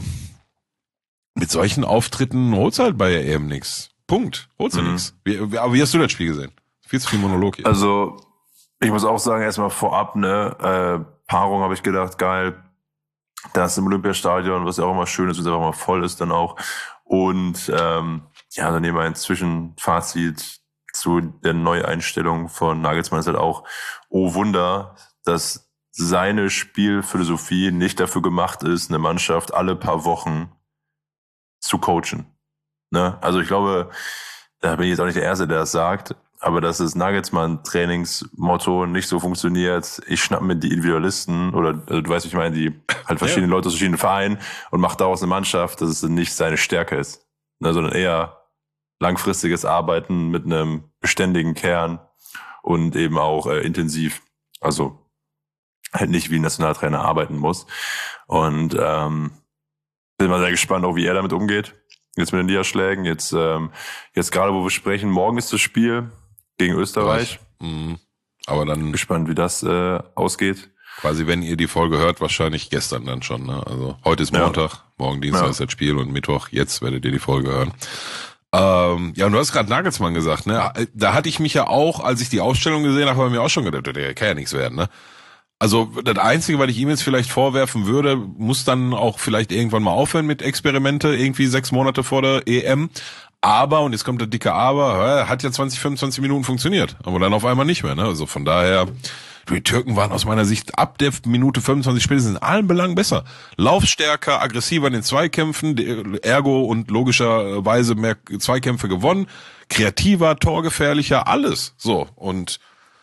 D: mit solchen Auftritten holt's halt bei der E M nix. Punkt. Holt's ja mhm. nix. Wie, wie, aber wie hast du das Spiel gesehen? Viel zu viel Monolog hier.
C: Also, ich muss auch sagen, erstmal vorab, ne, äh, Paarung habe ich gedacht, geil, das im Olympiastadion, was ja auch immer schön ist, wenn es einfach mal voll ist dann auch. Und ähm, ja, dann nehmen wir ein Zwischenfazit zu der Neueinstellung von Nagelsmann ist halt auch, oh Wunder, dass seine Spielphilosophie nicht dafür gemacht ist, eine Mannschaft alle paar Wochen zu coachen. Ne? Also ich glaube, da bin ich jetzt auch nicht der Erste, der das sagt, aber dass das Nagelsmann-Trainingsmotto nicht so funktioniert, ich schnapp mir die Individualisten oder also du weißt, wie ich meine, die halt verschiedene ja. Leute aus verschiedenen Vereinen und macht daraus eine Mannschaft, dass es nicht seine Stärke ist, ne, sondern eher langfristiges Arbeiten mit einem beständigen Kern und eben auch äh, intensiv, also halt nicht wie ein Nationaltrainer arbeiten muss. Und ähm, bin mal sehr gespannt, auch wie er damit umgeht. Jetzt mit den Niederschlägen, jetzt ähm, jetzt gerade, wo wir sprechen, morgen ist das Spiel gegen Österreich.
D: Mhm. Aber dann
C: bin gespannt, wie das äh, ausgeht.
D: Quasi, wenn ihr die Folge hört, wahrscheinlich gestern dann schon. Ne? Also heute ist Montag, ja. morgen Dienstag ja. ist das Spiel und Mittwoch, jetzt werdet ihr die Folge hören. Ähm, ja, und du hast gerade Nagelsmann gesagt, ne? Da hatte ich mich ja auch, als ich die Ausstellung gesehen habe, habe ich mir auch schon gedacht, der kann ja nichts werden, ne? Also das Einzige, was ich ihm jetzt vielleicht vorwerfen würde, muss dann auch vielleicht irgendwann mal aufhören mit Experimente, irgendwie sechs Monate vor der E M. Aber, und jetzt kommt der dicke Aber, hat ja zwanzig, fünfundzwanzig Minuten funktioniert, aber dann auf einmal nicht mehr, ne? Also von daher, die Türken waren aus meiner Sicht ab der Minute fünfundzwanzig spätestens in allen Belangen besser. Laufstärker, aggressiver in den Zweikämpfen, ergo und logischerweise mehr Zweikämpfe gewonnen, kreativer, torgefährlicher, alles. So, und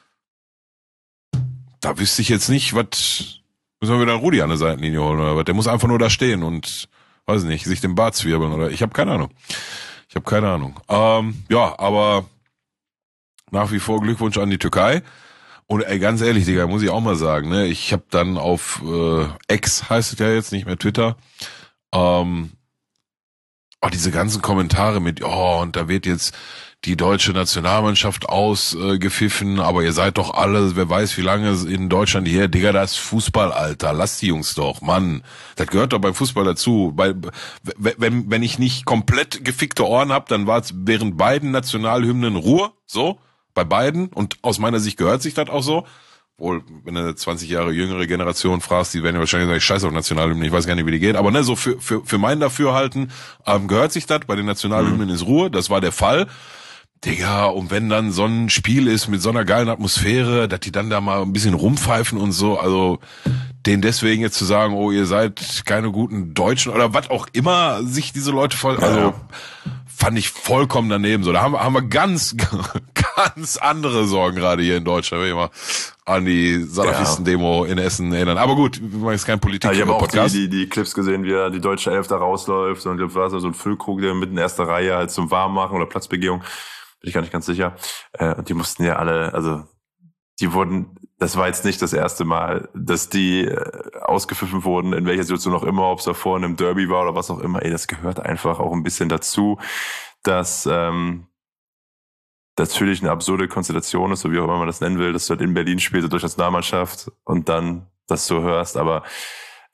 D: da wüsste ich jetzt nicht, was, müssen wir wieder Rudi an der Seitenlinie holen oder was? Der muss einfach nur da stehen und, weiß nicht, sich den Bart zwirbeln oder, ich habe keine Ahnung. Ich habe keine Ahnung. Ähm, ja, aber nach wie vor Glückwunsch an die Türkei. Und ey, ganz ehrlich, Digga, muss ich auch mal sagen, ne, ich habe dann auf äh, X, heißt es ja jetzt, nicht mehr Twitter, ähm, oh, diese ganzen Kommentare mit, oh, und da wird jetzt die deutsche Nationalmannschaft ausgepfiffen, äh, aber ihr seid doch alle, wer weiß wie lange in Deutschland hier, Digga, das ist Fußball, Alter, lasst die Jungs doch, Mann, das gehört doch beim Fußball dazu. Bei, wenn, wenn ich nicht komplett gefickte Ohren hab, dann war es während beiden Nationalhymnen Ruhe, so, bei beiden, und aus meiner Sicht gehört sich das auch so. Wohl, wenn du eine zwanzig Jahre jüngere Generation fragst, die werden ja wahrscheinlich sagen, ich scheiß auf Nationalhymnen, ich weiß gar nicht, wie die geht. Aber ne, so für für für mein Dafürhalten ähm, gehört sich das. Bei den Nationalhymnen mhm. ist Ruhe, das war der Fall. Digga, und wenn dann so ein Spiel ist mit so einer geilen Atmosphäre, dass die dann da mal ein bisschen rumpfeifen und so, also denen deswegen jetzt zu sagen, oh, ihr seid keine guten Deutschen oder was auch immer sich diese Leute voll, also ja. fand ich vollkommen daneben. So, da haben, haben wir ganz, ganz andere Sorgen gerade hier in Deutschland, wenn ich mal an die Salafisten-Demo in Essen erinnern. Aber gut, wir machen jetzt kein Politik.
C: Ja, ich habe auch die, die, die Clips gesehen, wie er die deutsche Elf da rausläuft und ich war so ein Füllkrug, der mitten in erster Reihe halt zum Warmmachen oder Platzbegehung. Bin ich gar nicht ganz sicher. Äh, und die mussten ja alle, also die wurden, das war jetzt nicht das erste Mal, dass die äh, ausgepfiffen wurden, in welcher Situation auch immer, ob es davor in einem Derby war oder was auch immer. Ey, das gehört einfach auch ein bisschen dazu, dass ähm, natürlich eine absurde Konstellation ist, so wie auch immer man das nennen will, dass du halt in Berlin spielst, durch Nationalmannschaft und dann das so hörst, aber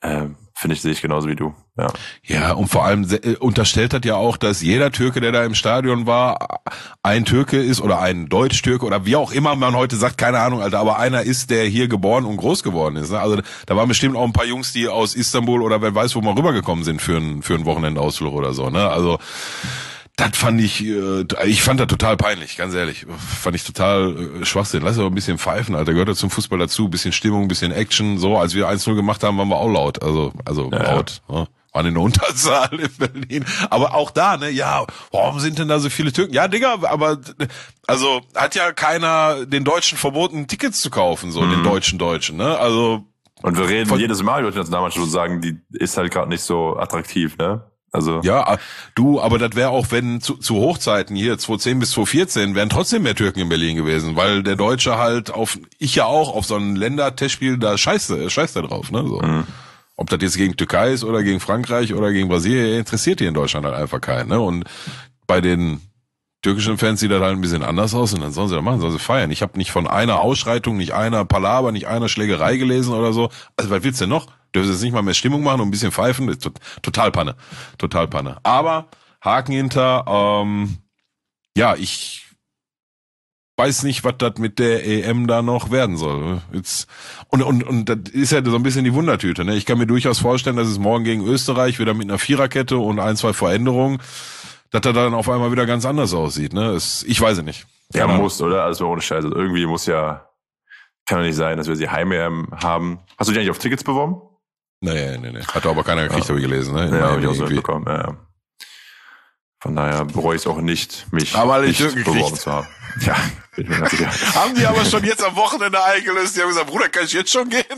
C: Ähm, Finde ich, sehe ich genauso wie du. Ja,
D: Ja, und vor allem äh, unterstellt das ja auch, dass jeder Türke, der da im Stadion war, ein Türke ist oder ein Deutsch-Türke oder wie auch immer man heute sagt, keine Ahnung, Alter, aber einer ist, der hier geboren und groß geworden ist. Ne? Also da waren bestimmt auch ein paar Jungs, die aus Istanbul oder wer weiß, wo mal rübergekommen sind für einen für einen Wochenendausflug oder so. Ne? Also das fand ich, äh, ich fand das total peinlich, ganz ehrlich. Fand ich total äh, Schwachsinn. Lass aber ein bisschen pfeifen, Alter. Gehört ja zum Fußball dazu. Bisschen Stimmung, bisschen Action. So, als wir eins null gemacht haben, waren wir auch laut. Also, also
C: Ja,
D: laut. Ja. Waren in der Unterzahl in Berlin. Aber auch da, ne, ja, warum sind denn da so viele Türken? Ja, Digga, aber, also, hat ja keiner den Deutschen verboten, Tickets zu kaufen, so,
C: Mhm.
D: den deutschen Deutschen, ne? Also.
C: Und wir reden
D: Von-
C: jedes Mal über die Nationalmannschaft und sagen, die ist halt gerade nicht so attraktiv, ne? Also
D: Ja, du, aber das wäre auch, wenn zu, zu Hochzeiten hier zweitausendzehn bis zweitausendvierzehn wären trotzdem mehr Türken in Berlin gewesen, weil der Deutsche halt auf, ich ja auch, auf so ein Ländertestspiel, da scheiße, scheißt er drauf, ne, so.
C: Mhm.
D: Ob das jetzt gegen Türkei ist oder gegen Frankreich oder gegen Brasilien, interessiert hier in Deutschland halt einfach keinen, ne, und bei den türkischen Fans sieht das halt ein bisschen anders aus und dann sollen sie das machen, sollen sie feiern. Ich habe nicht von einer Ausschreitung, nicht einer Palaver, nicht einer Schlägerei gelesen oder so. Also was willst du denn noch? Dürfen sie jetzt nicht mal mehr Stimmung machen und ein bisschen pfeifen? Das ist tot, total Panne. Total Panne. Aber Haken hinter, ähm, ja, ich weiß nicht, was das mit der E M da noch werden soll. Jetzt, und, und, und das ist ja so ein bisschen die Wundertüte, ne? Ich kann mir durchaus vorstellen, dass es morgen gegen Österreich wieder mit einer Viererkette und ein, zwei Veränderungen, dass er dann auf einmal wieder ganz anders aussieht, ne? Es, ich weiß es nicht.
C: ja,
D: Keine Ahnung.
C: muss, oder? Also ohne Scheiße. Also irgendwie muss ja, kann doch nicht sein, dass wir sie heim haben. Hast du dich eigentlich auf Tickets beworben?
D: Nee, nee, nee. Hat aber keiner gekriegt,
C: Ja.
D: habe ich gelesen, ne? In
C: Ja, habe
D: Miami
C: ich auch so
D: irgendwie.
C: mitbekommen. Ja, ja. Von daher bereue ich es auch nicht, mich
D: Aber alle
C: nicht
D: Türken gekriegt.
C: beworben zu haben. Ja, bin ich mir ganz sicher.
D: Haben die aber schon jetzt am Wochenende eingelöst. Die haben gesagt, Bruder, kann ich jetzt schon gehen?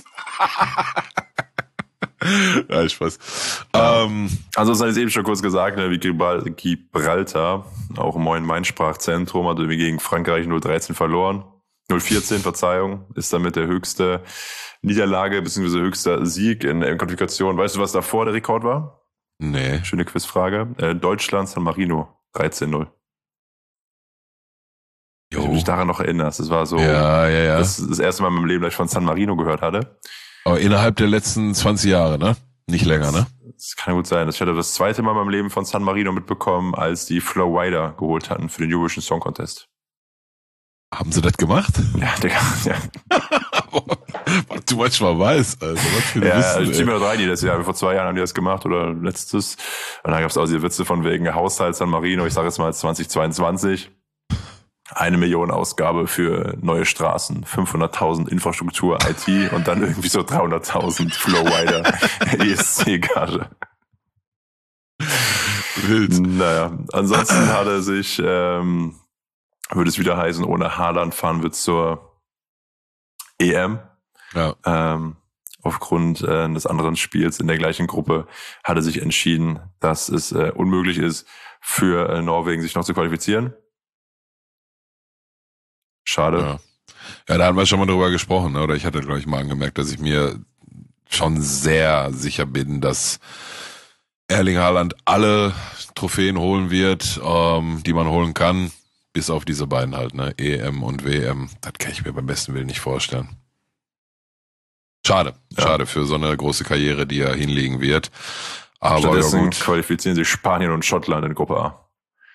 D: Ja, Spaß. Ähm,
C: Ansonsten hatte ich eben schon kurz gesagt, ne, wie Gibral- Gibraltar, auch im neuen Main-Sprachzentrum, hat irgendwie gegen Frankreich null dreizehn verloren. null vierzehn, Verzeihung, ist damit der höchste Niederlage bzw. höchster Sieg in der Qualifikation. Weißt du, was davor der Rekord war?
D: nee.
C: Schöne Quizfrage. Äh, Deutschland, San Marino, dreizehn null. Wenn du
D: Jo.
C: dich daran noch erinnerst, das war so,
D: Ja, ja, ja.
C: das, das erste Mal in meinem Leben, dass ich von San Marino gehört hatte.
D: Aber innerhalb der letzten zwanzig Jahre, ne? Nicht länger, ne?
C: Das kann gut sein. Ich hatte das zweite Mal in meinem Leben von San Marino mitbekommen, als die Flow Rider geholt hatten für den Eurovision Song Contest.
D: Haben sie das gemacht?
C: Ja, Digga, ja.
D: Was du manchmal weißt, also was für ein
C: Ja,
D: Wissen,
C: also
D: ey.
C: Team drei, die das Jahr, vor zwei Jahren haben die das gemacht oder letztes. Und dann gab es auch diese Witze von wegen Haushalt San Marino, ich sage jetzt mal zwanzig zweiundzwanzig. Eine Million Ausgabe für neue Straßen, fünfhunderttausend Infrastruktur, I T und dann irgendwie so dreihunderttausend Flowrider E S C-Gage.
D: Wild.
C: Naja, ansonsten hat er sich, ähm, würde es wieder heißen, ohne Haaland fahren wird zur E M.
D: Ja.
C: Ähm, aufgrund äh, des anderen Spiels in der gleichen Gruppe hat er sich entschieden, dass es äh, unmöglich ist, für äh, Norwegen sich noch zu qualifizieren. Schade.
D: Ja. Ja, da hatten wir schon mal drüber gesprochen, ne? Oder ich hatte, glaube ich, mal angemerkt, dass ich mir schon sehr sicher bin, dass Erling Haaland alle Trophäen holen wird, ähm, die man holen kann, bis auf diese beiden halt, ne? E M und W M. Das kann ich mir beim besten Willen nicht vorstellen. Schade,
C: Ja.
D: schade für so eine große Karriere, die er hinlegen wird. Aber ja
C: Stattdessen
D: gut.
C: qualifizieren sich Spanien und Schottland in Gruppe A.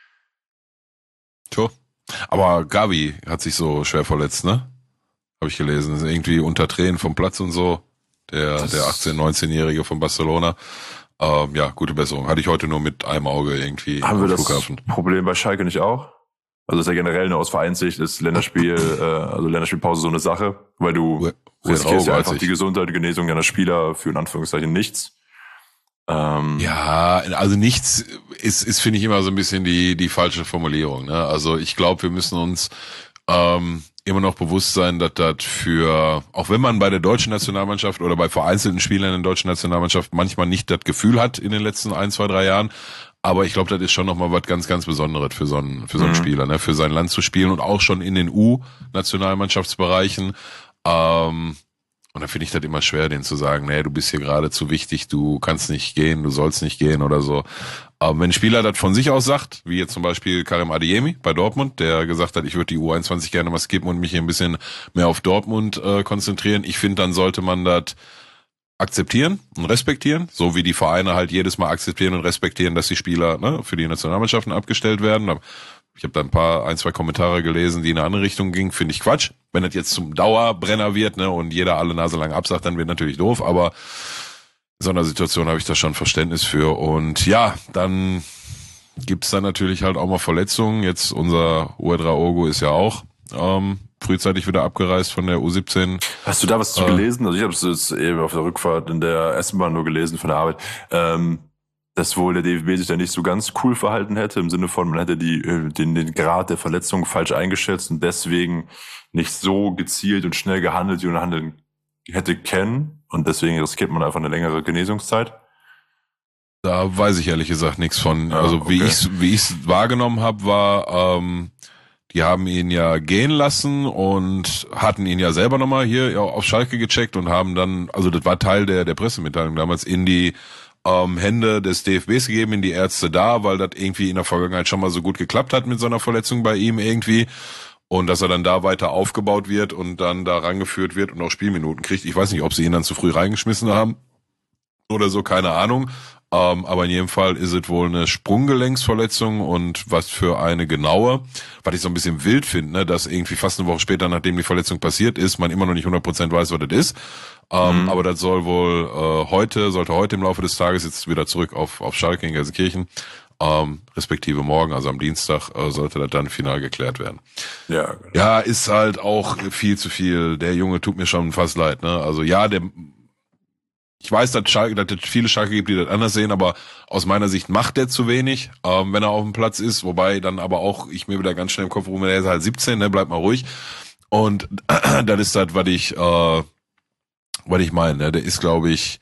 D: Tja. Aber Gavi hat sich so schwer verletzt, ne? Habe ich gelesen. Ist irgendwie unter Tränen vom Platz und so. Der,
C: Das-
D: der achtzehn-, neunzehnjährige von Barcelona. Ähm, ja, gute Besserung. Hatte ich heute nur mit einem Auge irgendwie
C: Haben wir
D: am
C: das
D: Flughafen.
C: Problem bei Schalke nicht auch? Also ist ja generell nur aus Vereinssicht ist Länderspiel, äh, also Länderspielpause so eine Sache, weil du
D: Red
C: riskierst ja einfach
D: Rauch,
C: die Gesundheit, die Genesung deiner Spieler für in Anführungszeichen nichts. Ähm,
D: Ja, also nichts ist, ist finde ich, immer so ein bisschen die, die falsche Formulierung. Ne? Also ich glaube, wir müssen uns ähm, immer noch bewusst sein, dass das für, auch wenn man bei der deutschen Nationalmannschaft oder bei vereinzelten Spielern in der deutschen Nationalmannschaft manchmal nicht das Gefühl hat in den letzten ein, zwei, drei Jahren, aber ich glaube, das ist schon nochmal was ganz, ganz Besonderes für so einen, für so einen
C: Mhm.
D: Spieler, ne? Für sein Land zu spielen und auch schon in den U-Nationalmannschaftsbereichen. Ähm, und da finde ich das immer schwer, denen zu sagen, nee, du bist hier gerade zu wichtig, du kannst nicht gehen, du sollst nicht gehen oder so. Aber wenn ein Spieler das von sich aus sagt, wie jetzt zum Beispiel Karim Adeyemi bei Dortmund, der gesagt hat, ich würde die U einundzwanzig gerne mal skippen und mich hier ein bisschen mehr auf Dortmund äh, konzentrieren, ich finde, dann sollte man das akzeptieren und respektieren, so wie die Vereine halt jedes Mal akzeptieren und respektieren, dass die Spieler ne, für die Nationalmannschaften abgestellt werden. Ich habe da ein paar, ein, zwei Kommentare gelesen, die in eine andere Richtung gingen, finde ich Quatsch. Wenn das jetzt zum Dauerbrenner wird ne, und jeder alle Nase lang absagt, dann wird natürlich doof, aber in so einer Situation habe ich da schon Verständnis für. Und ja, dann gibt's dann natürlich halt auch mal Verletzungen. Jetzt unser Uedraogo ist ja auch ähm, frühzeitig wieder abgereist von der U siebzehn.
C: Hast du da was zu äh, gelesen? Also ich habe es jetzt eben auf der Rückfahrt in der S-Bahn nur gelesen von der Arbeit, ähm, dass wohl der D F B sich da nicht so ganz cool verhalten hätte, im Sinne von, man hätte die, den, den Grad der Verletzung falsch eingeschätzt und deswegen nicht so gezielt und schnell gehandelt, wie man handeln hätte können. Und deswegen riskiert man einfach eine längere Genesungszeit.
D: Da weiß ich ehrlich gesagt nichts von.
C: Ja,
D: also
C: okay.
D: wie ich wie ich es wahrgenommen habe, war, ähm, die haben ihn ja gehen lassen und hatten ihn ja selber nochmal hier ja, auf Schalke gecheckt und haben dann, also das war Teil der der Pressemitteilung damals, in die ähm, Hände des D F Bs gegeben, in die Ärzte da, weil das irgendwie in der Vergangenheit schon mal so gut geklappt hat mit so einer Verletzung bei ihm irgendwie. Und dass er dann da weiter aufgebaut wird und dann da rangeführt wird und auch Spielminuten kriegt. Ich weiß nicht, ob sie ihn dann zu früh reingeschmissen haben oder so, keine Ahnung. Ähm, aber in jedem Fall ist es wohl eine Sprunggelenksverletzung und was für eine genaue, was ich so ein bisschen wild finde, ne, dass irgendwie fast eine Woche später, nachdem die Verletzung passiert ist, man immer noch nicht hundert Prozent weiß, was das ist. Ähm, mhm. Aber das soll wohl äh, heute, sollte heute im Laufe des Tages jetzt wieder zurück auf, auf Schalke in Gelsenkirchen, ähm, respektive morgen, also am Dienstag, äh, sollte das dann final geklärt werden.
C: Ja, genau.
D: Ja, ist halt auch viel zu viel. Der Junge tut mir schon fast leid, ne? Also ja, der, ich weiß, dass, Schalke, dass es viele Schalke gibt, die das anders sehen, aber aus meiner Sicht macht der zu wenig, ähm, wenn er auf dem Platz ist, wobei dann aber auch ich mir wieder ganz schnell im Kopf rum, der ist halt siebzehn, ne, bleibt mal ruhig. Und das ist das, was ich, äh, was ich meine, ne? Der ist, glaube ich,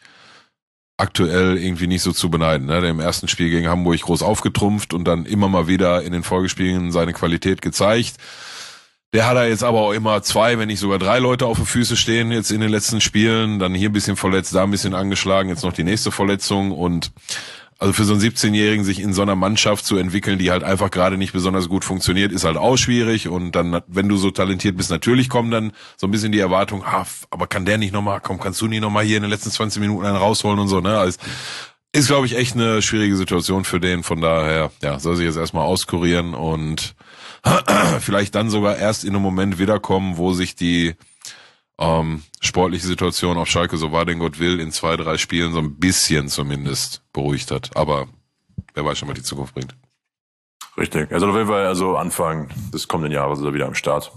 D: aktuell irgendwie nicht so zu beneiden, ne? Der im ersten Spiel gegen Hamburg groß aufgetrumpft und dann immer mal wieder in den Folgespielen seine Qualität gezeigt. Der hat da jetzt aber auch immer zwei, wenn nicht sogar drei Leute auf den Füße stehen jetzt in den letzten Spielen, dann hier ein bisschen verletzt, da ein bisschen angeschlagen, jetzt noch die nächste Verletzung und also für so einen siebzehnjährigen sich in so einer Mannschaft zu entwickeln, die halt einfach gerade nicht besonders gut funktioniert, ist halt auch schwierig und dann, wenn du so talentiert bist, natürlich kommen dann so ein bisschen die Erwartung, ah, aber kann der nicht nochmal, komm, kannst du nicht nochmal hier in den letzten zwanzig Minuten einen rausholen und so, ne, also ist, glaube ich, echt eine schwierige Situation für den, von daher, ja, soll sich jetzt erstmal auskurieren und vielleicht dann sogar erst in einem Moment wiederkommen, wo sich die ähm, sportliche Situation auf Schalke, so wahr denn Gott will, in zwei, drei Spielen so ein bisschen zumindest beruhigt hat. Aber wer weiß schon, was die Zukunft bringt.
C: Richtig. Also auf jeden Fall, also Anfang des kommenden Jahres ist er wieder am Start.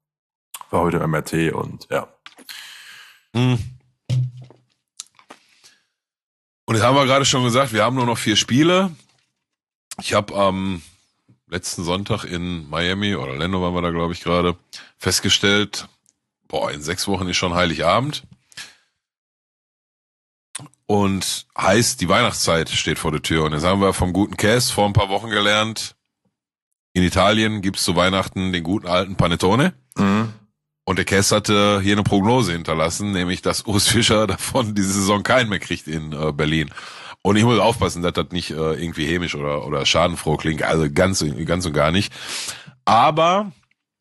C: War heute im M R T und ja.
D: Hm. Und jetzt haben wir gerade schon gesagt, wir haben nur noch vier Spiele. Ich habe am ähm, letzten Sonntag in Miami, oder Orlando waren wir da, glaube ich, gerade, festgestellt, boah, in sechs Wochen ist schon Heiligabend. Und heißt, die Weihnachtszeit steht vor der Tür. Und jetzt haben wir vom guten Käse vor ein paar Wochen gelernt, in Italien gibt's zu Weihnachten den guten alten Panettone. Mhm. Und der Käse hatte hier eine Prognose hinterlassen, nämlich, dass Urs Fischer davon diese Saison keinen mehr kriegt in äh, Berlin. Und ich muss aufpassen, dass das nicht äh, irgendwie hämisch oder oder schadenfroh klingt, also ganz ganz und gar nicht. Aber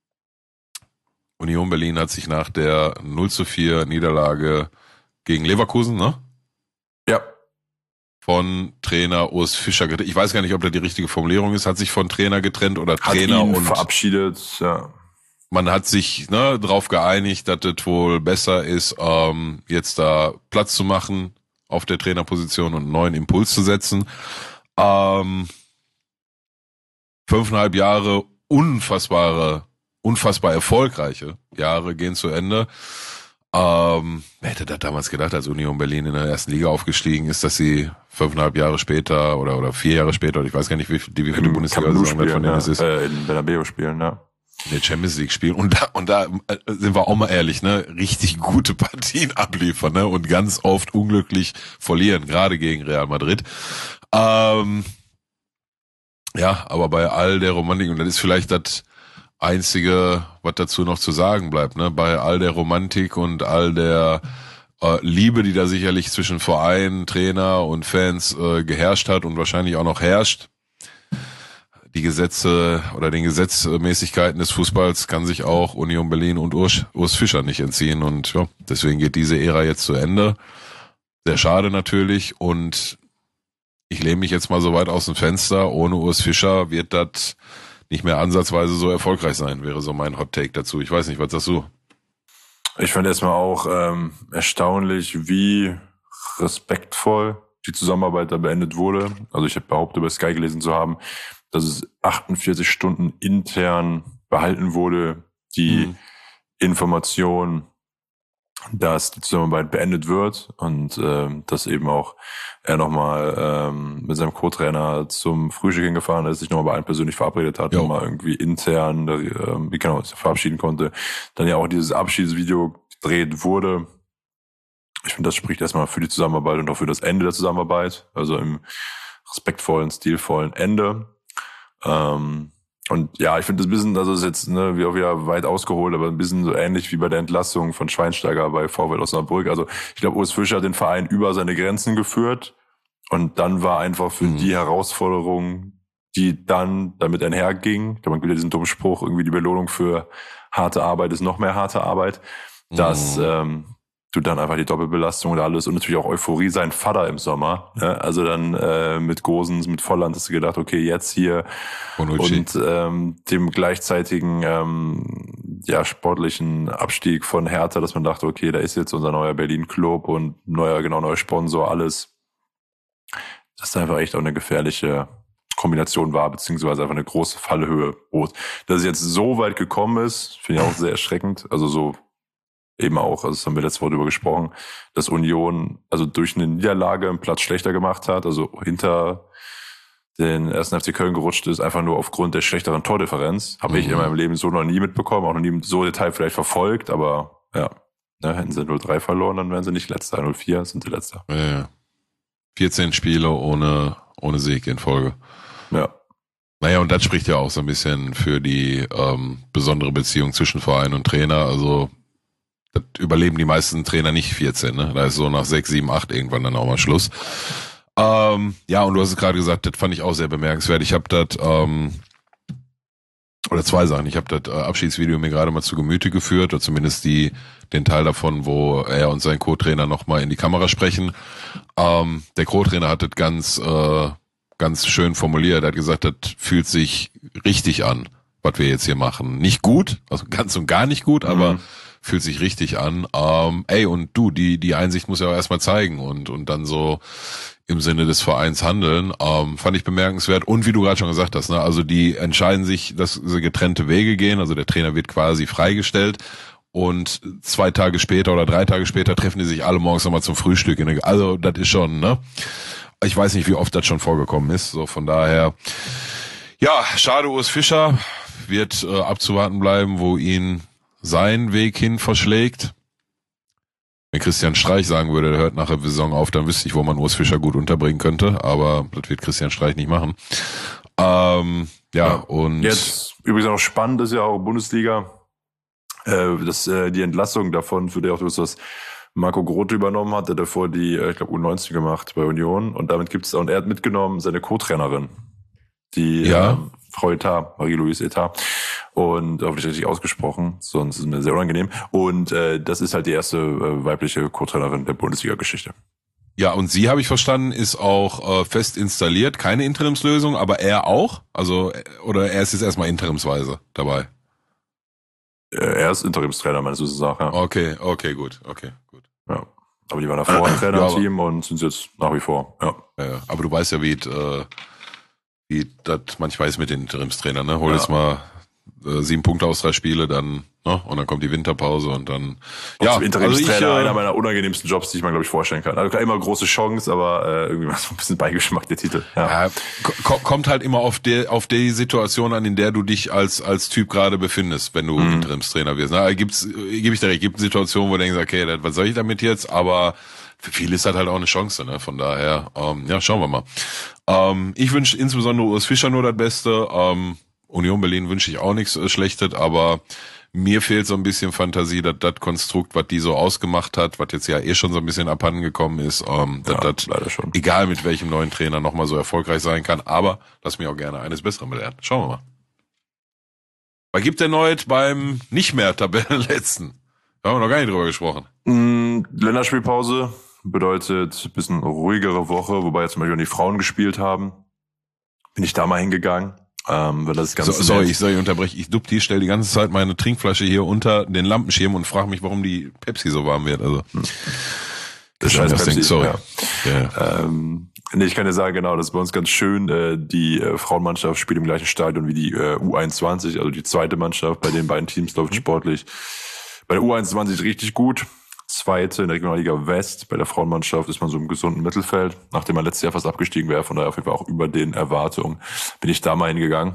D: Union Berlin hat sich nach der null zu vier Niederlage gegen Leverkusen, ne?
C: Ja.
D: Von Trainer Urs Fischer getrennt. Ich weiß gar nicht, ob das die richtige Formulierung ist, hat sich von Trainer getrennt oder
C: hat
D: Trainer
C: ihn
D: und
C: verabschiedet, ja.
D: Man hat sich ne darauf geeinigt, dass es wohl besser ist, ähm, jetzt da Platz zu machen auf der Trainerposition und einen neuen Impuls zu setzen. Ähm, fünfeinhalb Jahre unfassbare, unfassbar erfolgreiche Jahre gehen zu Ende. Ähm, wer hätte das damals gedacht, als Union Berlin in der ersten Liga aufgestiegen ist, dass sie fünfeinhalb Jahre später oder oder vier Jahre später, oder ich weiß gar nicht, wie, die wie viele Bundesliga-Saison von denen es ist.
C: Äh, in Bernabeu spielen, ja.
D: In der Champions League spielen und da und da sind wir auch mal ehrlich, ne, richtig gute Partien abliefern, ne, und ganz oft unglücklich verlieren, gerade gegen Real Madrid. Ähm, ja, aber bei all der Romantik, und das ist vielleicht das Einzige, was dazu noch zu sagen bleibt, ne, bei all der Romantik und all der äh, Liebe, die da sicherlich zwischen Verein, Trainer und Fans äh, geherrscht hat und wahrscheinlich auch noch herrscht, die Gesetze oder den Gesetzmäßigkeiten des Fußballs kann sich auch Union Berlin und Urs, Urs Fischer nicht entziehen und ja, deswegen geht diese Ära jetzt zu Ende. Sehr schade natürlich und ich lehne mich jetzt mal so weit aus dem Fenster, ohne Urs Fischer wird das nicht mehr ansatzweise so erfolgreich sein, wäre so mein Hot Take dazu. Ich weiß nicht, was sagst du?
C: Ich fand erstmal auch ähm, erstaunlich, wie respektvoll die Zusammenarbeit da beendet wurde. Also ich habe behauptet, bei Sky gelesen zu haben, dass es achtundvierzig Stunden intern behalten wurde, die mhm. Information, dass die Zusammenarbeit beendet wird und ähm, dass eben auch er nochmal ähm, mit seinem Co-Trainer zum Frühstück hingefahren ist, sich nochmal bei allen persönlich verabredet hat, nochmal irgendwie intern, äh, wie genau, sich verabschieden konnte. Dann ja auch dieses Abschiedsvideo gedreht wurde. Ich finde, das spricht erstmal für die Zusammenarbeit und auch für das Ende der Zusammenarbeit, also im respektvollen, stilvollen Ende. Ähm, Und ja, ich finde das ein bisschen, also das ist jetzt ne, wie auch wieder weit ausgeholt, aber ein bisschen so ähnlich wie bei der Entlassung von Schweinsteiger bei VfL Osnabrück. Also ich glaube, Urs Fischer hat den Verein über seine Grenzen geführt und dann war einfach für mhm. die Herausforderung, die dann damit einherging, ich glaube, man gibt ja diesen dummen Spruch, irgendwie die Belohnung für harte Arbeit ist noch mehr harte Arbeit, dass mhm. ähm, du dann einfach die Doppelbelastung und alles und natürlich auch Euphorie, sein Vater im Sommer. Ne? Also dann äh, mit Gosens, mit Volland hast du gedacht, okay, jetzt hier Bonucci. Und ähm, dem gleichzeitigen ähm, ja sportlichen Abstieg von Hertha, dass man dachte, okay, da ist jetzt unser neuer Berlin-Club und neuer, genau, neuer Sponsor, alles. Das ist einfach echt auch eine gefährliche Kombination war, beziehungsweise einfach eine große Fallhöhe bot. Dass es jetzt so weit gekommen ist, finde ich auch sehr erschreckend. Also so eben auch, also das haben wir letztes Wort drüber gesprochen, dass Union also durch eine Niederlage einen Platz schlechter gemacht hat, also hinter den ersten F C Köln gerutscht ist, einfach nur aufgrund der schlechteren Tordifferenz. Habe mhm. ich in meinem Leben so noch nie mitbekommen, auch noch nie so Detail vielleicht verfolgt, aber ja, ne, hätten sie null drei verloren, dann wären sie nicht Letzter, null vier sind sie Letzter.
D: Ja, ja. vierzehn Spiele ohne, ohne Sieg in Folge.
C: Ja.
D: Naja, und das spricht ja auch so ein bisschen für die ähm, besondere Beziehung zwischen Verein und Trainer, also das überleben die meisten Trainer nicht vierzehn, ne? Da ist so nach sechs, sieben, acht irgendwann dann auch mal Schluss. Ähm, ja, und du hast es gerade gesagt, das fand ich auch sehr bemerkenswert. Ich habe das, ähm, oder zwei Sachen, ich habe das äh, Abschiedsvideo mir gerade mal zu Gemüte geführt, oder zumindest die den Teil davon, wo er und sein Co-Trainer nochmal in die Kamera sprechen. Ähm, der Co-Trainer hat das ganz, äh, ganz schön formuliert. Er hat gesagt, das fühlt sich richtig an, was wir jetzt hier machen. Nicht gut, also ganz und gar nicht gut, aber mhm. fühlt sich richtig an. Ähm, ey, und du, die die Einsicht muss ja auch erstmal zeigen und und dann so im Sinne des Vereins handeln. Ähm, fand ich bemerkenswert. Und wie du gerade schon gesagt hast, ne, also die entscheiden sich, dass sie getrennte Wege gehen. Also der Trainer wird quasi freigestellt und zwei Tage später oder drei Tage später treffen die sich alle morgens nochmal zum Frühstück. In der, also das ist schon, ne? Ich weiß nicht, wie oft das schon vorgekommen ist. So von daher, ja, schade, Urs Fischer wird äh, abzuwarten bleiben, wo ihn sein Weg hin verschlägt. Wenn Christian Streich sagen würde, der hört nach der Saison auf, dann wüsste ich, wo man Urs Fischer gut unterbringen könnte, aber das wird Christian Streich nicht machen. Ähm, ja, ja, und
C: jetzt übrigens auch spannend ist ja auch Bundesliga, äh, dass äh, die Entlassung davon, für die auch das Marco Grote übernommen hat, der davor die, äh, ich glaube, U neunzehn gemacht bei Union und damit gibt's und er hat mitgenommen seine Co-Trainerin, die
D: ja.
C: äh, Frau Etat, Marie-Louise Etat. Und hoffentlich richtig ausgesprochen, sonst ist es mir sehr unangenehm. Und äh, das ist halt die erste äh, weibliche Co-Trainerin der Bundesliga-Geschichte.
D: Ja, und sie, habe ich verstanden, ist auch äh, fest installiert, keine Interimslösung, aber er auch? Also, oder er ist jetzt erstmal interimsweise dabei?
C: Äh, er ist Interimstrainer, meines Wissens nach, ja.
D: Okay, okay, gut, okay, gut.
C: Ja, aber die waren davor ein Trainerteam ja, und sind jetzt nach wie vor, ja.
D: ja aber du weißt ja, wie äh, wie das manchmal ist mit den Interimstrainern, ne? Hol
C: ja.
D: jetzt mal äh, sieben Punkte aus drei Spiele, dann, ne? Und dann kommt die Winterpause und dann,
C: und
D: ja.
C: Zum Interimstrainer
D: also ich, äh,
C: einer meiner unangenehmsten Jobs, die ich mir, glaube ich, vorstellen kann. Also immer große Chance, aber äh, irgendwie mal so ein bisschen Beigeschmack, der Titel. Ja,
D: ja ko- kommt halt immer auf der, auf die Situation an, in der du dich als, als Typ gerade befindest, wenn du mhm. Interimstrainer wirst. Na, gibt's, gebe ich dir recht, gibt Situationen, wo du denkst, okay, was soll ich damit jetzt? Aber für viele ist das halt auch eine Chance, ne? Von daher, ähm, ja, schauen wir mal. Ähm, ich wünsche insbesondere Urs Fischer nur das Beste. Ähm, Union Berlin wünsche ich auch nichts äh, Schlechtes, aber mir fehlt so ein bisschen Fantasie, dass das Konstrukt, was die so ausgemacht hat, was jetzt ja eh schon so ein bisschen abhanden gekommen ist, ähm, dass
C: ja,
D: das,
C: leider schon.
D: egal mit welchem neuen Trainer, nochmal so erfolgreich sein kann. Aber lass mich auch gerne eines Besseren belehren. Schauen wir mal. Was gibt denn Neues beim nicht mehr Tabellenletzten? Da haben wir noch gar nicht drüber gesprochen.
C: Mm, Länderspielpause. bedeutet ein bisschen ruhigere Woche, wobei jetzt zum Beispiel auch die Frauen gespielt haben. Bin ich da mal hingegangen. Ähm, weil das ganz
D: so, sorry, ich soll ich unterbreche. Ich dupti, stelle die ganze Zeit meine Trinkflasche hier unter den Lampenschirm und frage mich, warum die Pepsi so warm wird. Also hm.
C: das scheiß Pepsi, Ding, sorry.
D: Ja. Ja.
C: Ähm, nee, ich kann dir sagen, genau, das ist bei uns ganz schön. Äh, die äh, Frauenmannschaft spielt im gleichen Stadion wie die äh, U einundzwanzig, also die zweite Mannschaft. Bei den beiden Teams läuft sportlich. Bei der U einundzwanzig richtig gut. Zweite in der Regionalliga West. Bei der Frauenmannschaft ist man so im gesunden Mittelfeld, nachdem man letztes Jahr fast abgestiegen wäre. Von daher auf jeden Fall auch über den Erwartungen bin ich da mal hingegangen.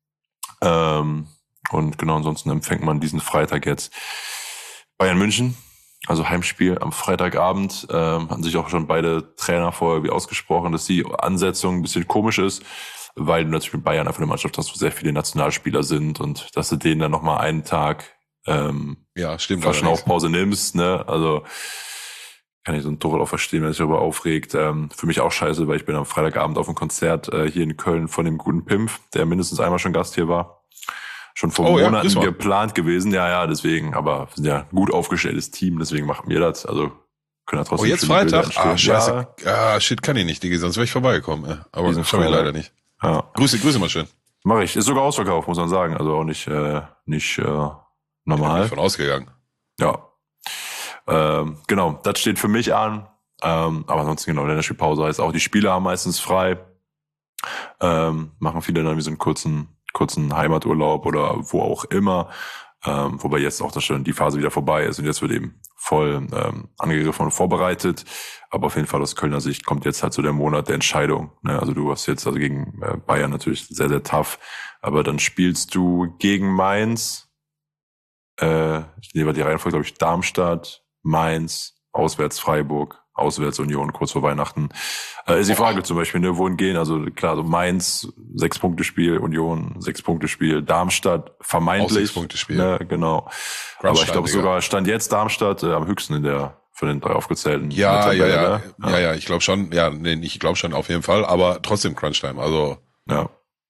C: Ähm, und genau, ansonsten empfängt man diesen Freitag jetzt Bayern München. Also Heimspiel am Freitagabend. Ähm, hatten sich auch schon beide Trainer vorher wie ausgesprochen, dass die Ansetzung ein bisschen komisch ist, weil du natürlich mit Bayern einfach eine Mannschaft hast, wo sehr viele Nationalspieler sind und dass du denen dann nochmal einen Tag ähm,
D: ja, stimmt,
C: Verschnaufpause nimmst, ne? Also kann ich so ein Tuchel auch verstehen, wenn er sich darüber aufregt. Ähm, für mich auch scheiße, weil ich bin am Freitagabend auf einem Konzert äh, hier in Köln von dem guten Pimpf, der mindestens einmal schon Gast hier war. Schon vor
D: oh,
C: Monaten
D: ja,
C: geplant gewesen. Ja, ja, deswegen. Aber wir sind ja ein gut aufgestelltes Team, deswegen machen wir das. Also können ja trotzdem.
D: Oh, jetzt Freitag? Ah, scheiße. Ja. Ah, shit, kann ich nicht, Digi, sonst wäre ich vorbeigekommen. Ja. Aber das schaffe ich leider nicht.
C: Ja.
D: Grüße, Grüße mal schön.
C: Mach ich. Ist sogar ausverkauft, muss man sagen. Also auch nicht, äh, nicht äh, normal.
D: Bin ich von ausgegangen.
C: Ja. Ähm, genau, das steht für mich an. Ähm, aber ansonsten genau, Länderspielpause heißt auch, die Spieler haben meistens frei. Ähm, machen viele dann wie so einen kurzen, kurzen Heimaturlaub oder wo auch immer. Ähm, wobei jetzt auch das schon die Phase wieder vorbei ist und jetzt wird eben voll ähm, angegriffen und vorbereitet. Aber auf jeden Fall aus Kölner Sicht kommt jetzt halt so der Monat der Entscheidung. Ne? Also du hast jetzt also gegen äh, Bayern natürlich sehr, sehr tough. Aber dann spielst du gegen Mainz. Äh, ich nehme die Reihenfolge, glaube ich, Darmstadt, Mainz, auswärts Freiburg, auswärts Union, kurz vor Weihnachten. Äh, ist die Frage zum Beispiel, ne, wohin gehen? Also klar, so Mainz, Sechs-Punkte-Spiel, Union, Sechs-Punkte-Spiel, Darmstadt, vermeintlich.
D: Sechs-Punkte-Spiel.
C: Ne, genau. Aber ich glaube sogar, stand jetzt Darmstadt äh, am höchsten in der, von den drei aufgezählten.
D: Ja,
C: Tabelle,
D: ja, ja,
C: ne?
D: ja, ja, ja, ich glaube schon, ja, nee, ich glaube schon auf jeden Fall, aber trotzdem Crunchtime, also.
C: Ja.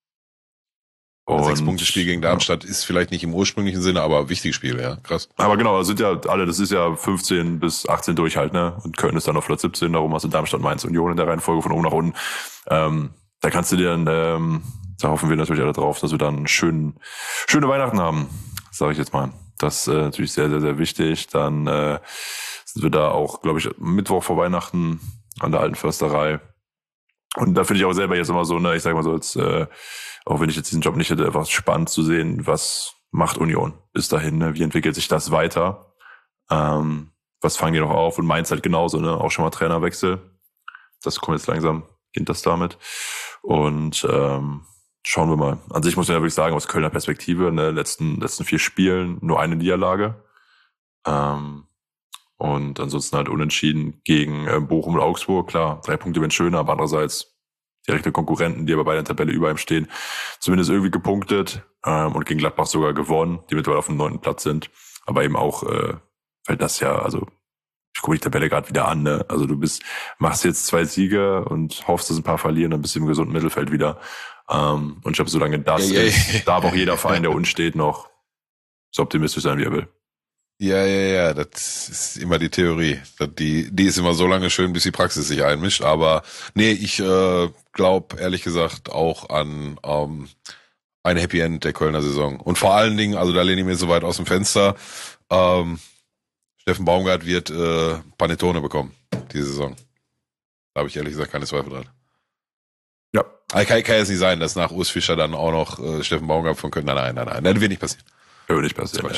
D: Und Sechs-Punkte-Spiel gegen Darmstadt ja. ist vielleicht nicht im ursprünglichen Sinne, aber wichtiges Spiel, ja, krass.
C: Aber genau, das sind ja alle, das ist ja fünfzehn bis achtzehn durch halt, ne? Und Köln ist dann auf Platz siebzehn, darum hast du Darmstadt, Mainz, Union in der Reihenfolge von oben nach unten. Ähm, da kannst du dir dann, ähm, da hoffen wir natürlich alle drauf, dass wir dann schön, schöne Weihnachten haben, sage ich jetzt mal. Das ist äh, natürlich sehr, sehr, sehr wichtig. Dann äh, sind wir da auch, glaube ich, Mittwoch vor Weihnachten an der Alten Försterei. Und da finde ich auch selber jetzt immer so, ne, ich sag mal so, als äh, auch wenn ich jetzt diesen Job nicht hätte, einfach spannend zu sehen, was macht Union bis dahin, ne? Wie entwickelt sich das weiter? Ähm, was fangen die noch auf? Und Mainz halt genauso, ne? Auch schon mal Trainerwechsel. Das kommt jetzt langsam, beginnt das damit. Und ähm, schauen wir mal. An sich muss man ja wirklich sagen, aus Kölner Perspektive, ne, letzten letzten vier Spielen nur eine Niederlage. Ähm, und ansonsten halt unentschieden gegen äh, Bochum und Augsburg. Klar, drei Punkte wären schöner, aber andererseits direkte Konkurrenten, die aber bei der Tabelle über ihm stehen, zumindest irgendwie gepunktet ähm, und gegen Gladbach sogar gewonnen, die mittlerweile auf dem neunten Platz sind. Aber eben auch, äh, weil das ja, also ich gucke die Tabelle gerade wieder an, ne? Also du bist, machst jetzt zwei Siege und hoffst, dass ein paar verlieren, dann bist du im gesunden Mittelfeld wieder. Ähm, und ich glaube, solange das
D: ja,
C: ist,
D: ja.
C: darf auch jeder Verein, der unten steht, noch so optimistisch sein, wie er will.
D: Ja, ja, ja, das ist immer die Theorie. Die, die ist immer so lange schön, bis die Praxis sich einmischt. Aber nee, ich äh, glaube ehrlich gesagt auch an ähm, ein Happy End der Kölner Saison. Und vor allen Dingen, also da lehne ich mir so weit aus dem Fenster, ähm, Steffen Baumgart wird äh, Panettone bekommen, diese Saison. Da habe ich ehrlich gesagt keine Zweifel dran.
C: Ja.
D: Also kann, kann jetzt nicht sein, dass nach Urs Fischer dann auch noch äh, Steffen Baumgart von Köln. Nein, nein, nein, nein, das wird nicht passieren.
C: Das wird nicht passieren.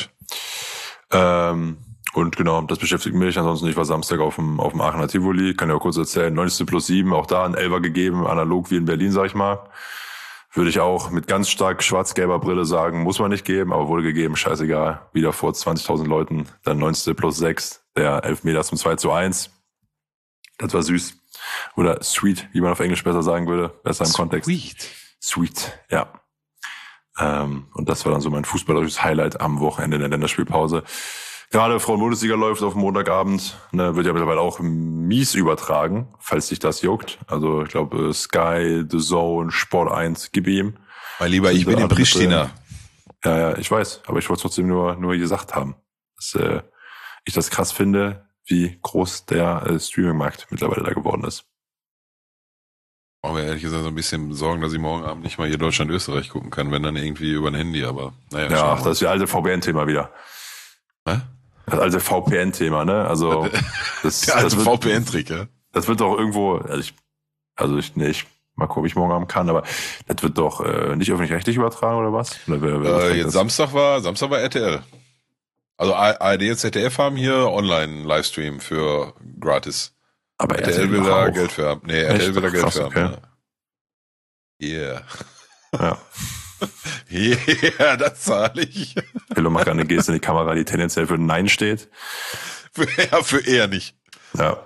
C: Ähm, und genau, das beschäftigt mich. Ansonsten, ich war Samstag auf dem, auf dem Aachener Tivoli. Kann ja auch kurz erzählen. neunzig plus sieben, auch da ein Elfer gegeben, analog wie in Berlin, sag ich mal. Würde ich auch mit ganz stark schwarz-gelber Brille sagen, muss man nicht geben, aber wurde gegeben, scheißegal. Wieder vor zwanzigtausend Leuten, dann neunzig plus sechs, der Elfmeter zum zwei zu eins. Das war süß. Oder sweet, wie man auf Englisch besser sagen würde, besser im
D: Sweet.
C: Kontext. Sweet. Sweet, ja. Ähm, und das war dann so mein fußballerisches Highlight am Wochenende in der Länderspielpause. Gerade Frauen-Bundesliga läuft auf dem Montagabend, ne, wird ja mittlerweile auch mies übertragen, falls dich das juckt. Also ich glaube Sky, The Zone, Sport eins, gib ihm.
D: Mein Lieber, ich bin in Pristina.
C: Ja, ja, ich weiß, aber ich wollte es trotzdem nur nur gesagt haben, dass äh, ich das krass finde, wie groß der äh, Streaming-Markt mittlerweile da geworden ist.
D: Brauchen wir ehrlich gesagt so ein bisschen Sorgen, dass ich morgen Abend nicht mal hier Deutschland-Österreich gucken kann, wenn dann irgendwie über ein Handy, aber naja.
C: Ja, das ist ja alte V P N-Thema wieder.
D: Hä?
C: Das alte V P N-Thema, ne? Also das,
D: der alte
C: das
D: V P N-Trick, ja.
C: Das wird doch irgendwo, also ich, also ich, nee, ich mal gucken, ob ich morgen Abend kann, aber das wird doch äh, nicht öffentlich-rechtlich übertragen oder was? Oder wer, wer
D: äh, jetzt Samstag war, Samstag war R T L. Also A R D und Z D F haben hier Online-Livestream für gratis.
C: Aber
D: R T L will da Geld für haben. Nee, R T L will da Geld
C: Krass,
D: für
C: okay.
D: haben. Ja.
C: Ja.
D: Ja, yeah, das zahle ich.
C: Pillow macht eine Geste in die Kamera, die tendenziell für Nein steht.
D: Für, ja, für eher nicht.
C: Ja.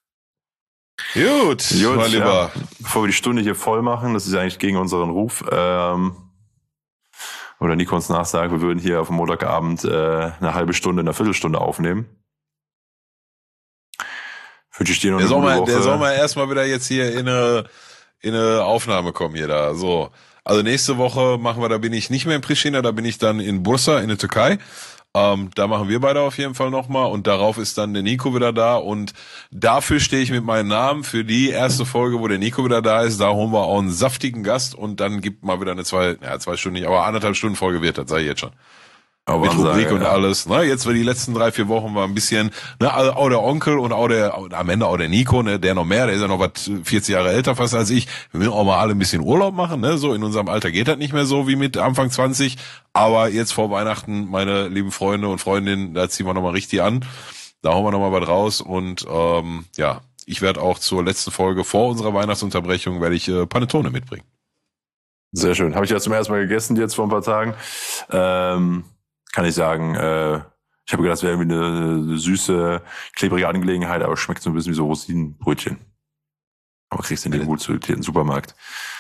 D: Gut,
C: Gut,
D: mein Lieber.
C: Ja. Bevor wir die Stunde hier voll machen, das ist ja eigentlich gegen unseren Ruf, ähm, oder Nico uns nachsagt, wir würden hier auf dem Montagabend äh, eine halbe Stunde, eine Viertelstunde aufnehmen. Wünsche ich dir noch
D: der
C: eine
D: soll
C: gute
D: mal,
C: Woche.
D: Der soll mal erstmal wieder jetzt hier in eine, in eine Aufnahme kommen hier da. So. Also nächste Woche machen wir, da bin ich nicht mehr in Pristina, da bin ich dann in Bursa in der Türkei. Ähm, da machen wir beide auf jeden Fall nochmal und darauf ist dann der Nico wieder da und dafür stehe ich mit meinem Namen für die erste Folge, wo der Nico wieder da ist. Da holen wir auch einen saftigen Gast und dann gibt mal wieder eine zwei, ja zwei Stunden nicht, aber anderthalb Stunden Folge wird das, sag ich jetzt schon.
C: Aber
D: mit Rubrik
C: sagen,
D: und
C: ja.
D: alles. Ne, jetzt war die letzten drei, vier Wochen war ein bisschen, ne, also auch der Onkel und auch der, am Ende auch der Nico, ne, der noch mehr, der ist ja noch was vierzig Jahre älter fast als ich. Wir müssen auch mal alle ein bisschen Urlaub machen, ne, so in unserem Alter geht das nicht mehr so wie mit Anfang zwanzig. Aber jetzt vor Weihnachten, meine lieben Freunde und Freundinnen, da ziehen wir nochmal richtig an. Da hauen wir nochmal was raus und, ähm, ja, ich werde auch zur letzten Folge vor unserer Weihnachtsunterbrechung werde ich äh, Panettone mitbringen.
C: Sehr schön. Habe ich ja zum ersten Mal gegessen jetzt vor ein paar Tagen. Ähm, kann ich sagen, äh, ich habe gedacht, das wäre irgendwie eine süße, klebrige Angelegenheit, aber schmeckt so ein bisschen wie so Rosinenbrötchen. Aber kriegst du in dem gut sortierten Supermarkt.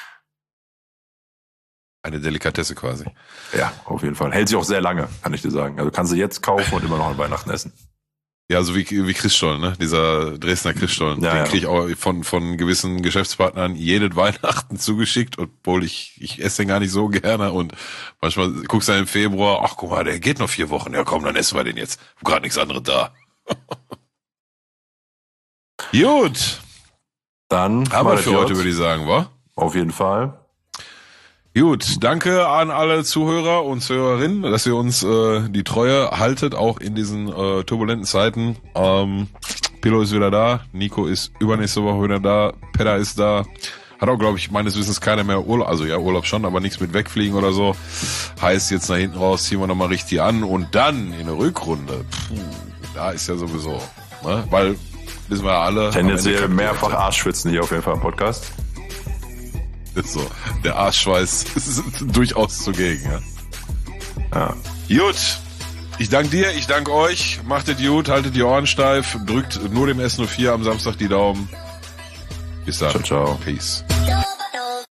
D: Eine Delikatesse quasi.
C: Ja, auf jeden Fall. Hält sich auch sehr lange, kann ich dir sagen. Also kannst du jetzt kaufen und immer noch an Weihnachten essen.
D: Ja, so wie, wie Christstollen, ne? Dieser Dresdner Christstollen.
C: Ja,
D: den
C: ja.
D: kriege ich auch von, von gewissen Geschäftspartnern jedes Weihnachten zugeschickt, obwohl ich, ich esse den gar nicht so gerne und manchmal guckst du dann im Februar, ach guck mal, der geht noch vier Wochen. Ja komm, dann essen wir den jetzt. Hab grad nichts anderes da. Gut.
C: Dann
D: Haben wir für
C: J.
D: heute, würde ich sagen, wa?
C: Auf jeden Fall.
D: Gut, danke an alle Zuhörer und Zuhörerinnen, dass ihr uns äh, die Treue haltet, auch in diesen äh, turbulenten Zeiten. Ähm, Pillow ist wieder da, Nico ist übernächste Woche wieder da, Pedda ist da. Hat auch, glaube ich, meines Wissens keiner mehr Urlaub, also ja, Urlaub schon, aber nichts mit wegfliegen oder so. Heißt, jetzt nach hinten raus ziehen wir nochmal richtig an und dann in der Rückrunde, puh, da ist ja sowieso, ne? Weil, wissen wir ja alle.
C: Tendenziell mehrfach Arschschwitzen hier auf jeden Fall im Podcast.
D: Ist so. Der Arschschweiß ist durchaus zugegen, ja.
C: Ja.
D: Gut. Ich danke dir, ich danke euch. Macht es gut, haltet die Ohren steif, drückt nur dem S null vier am Samstag die Daumen. Bis dann.
C: Ciao, ciao.
D: Peace.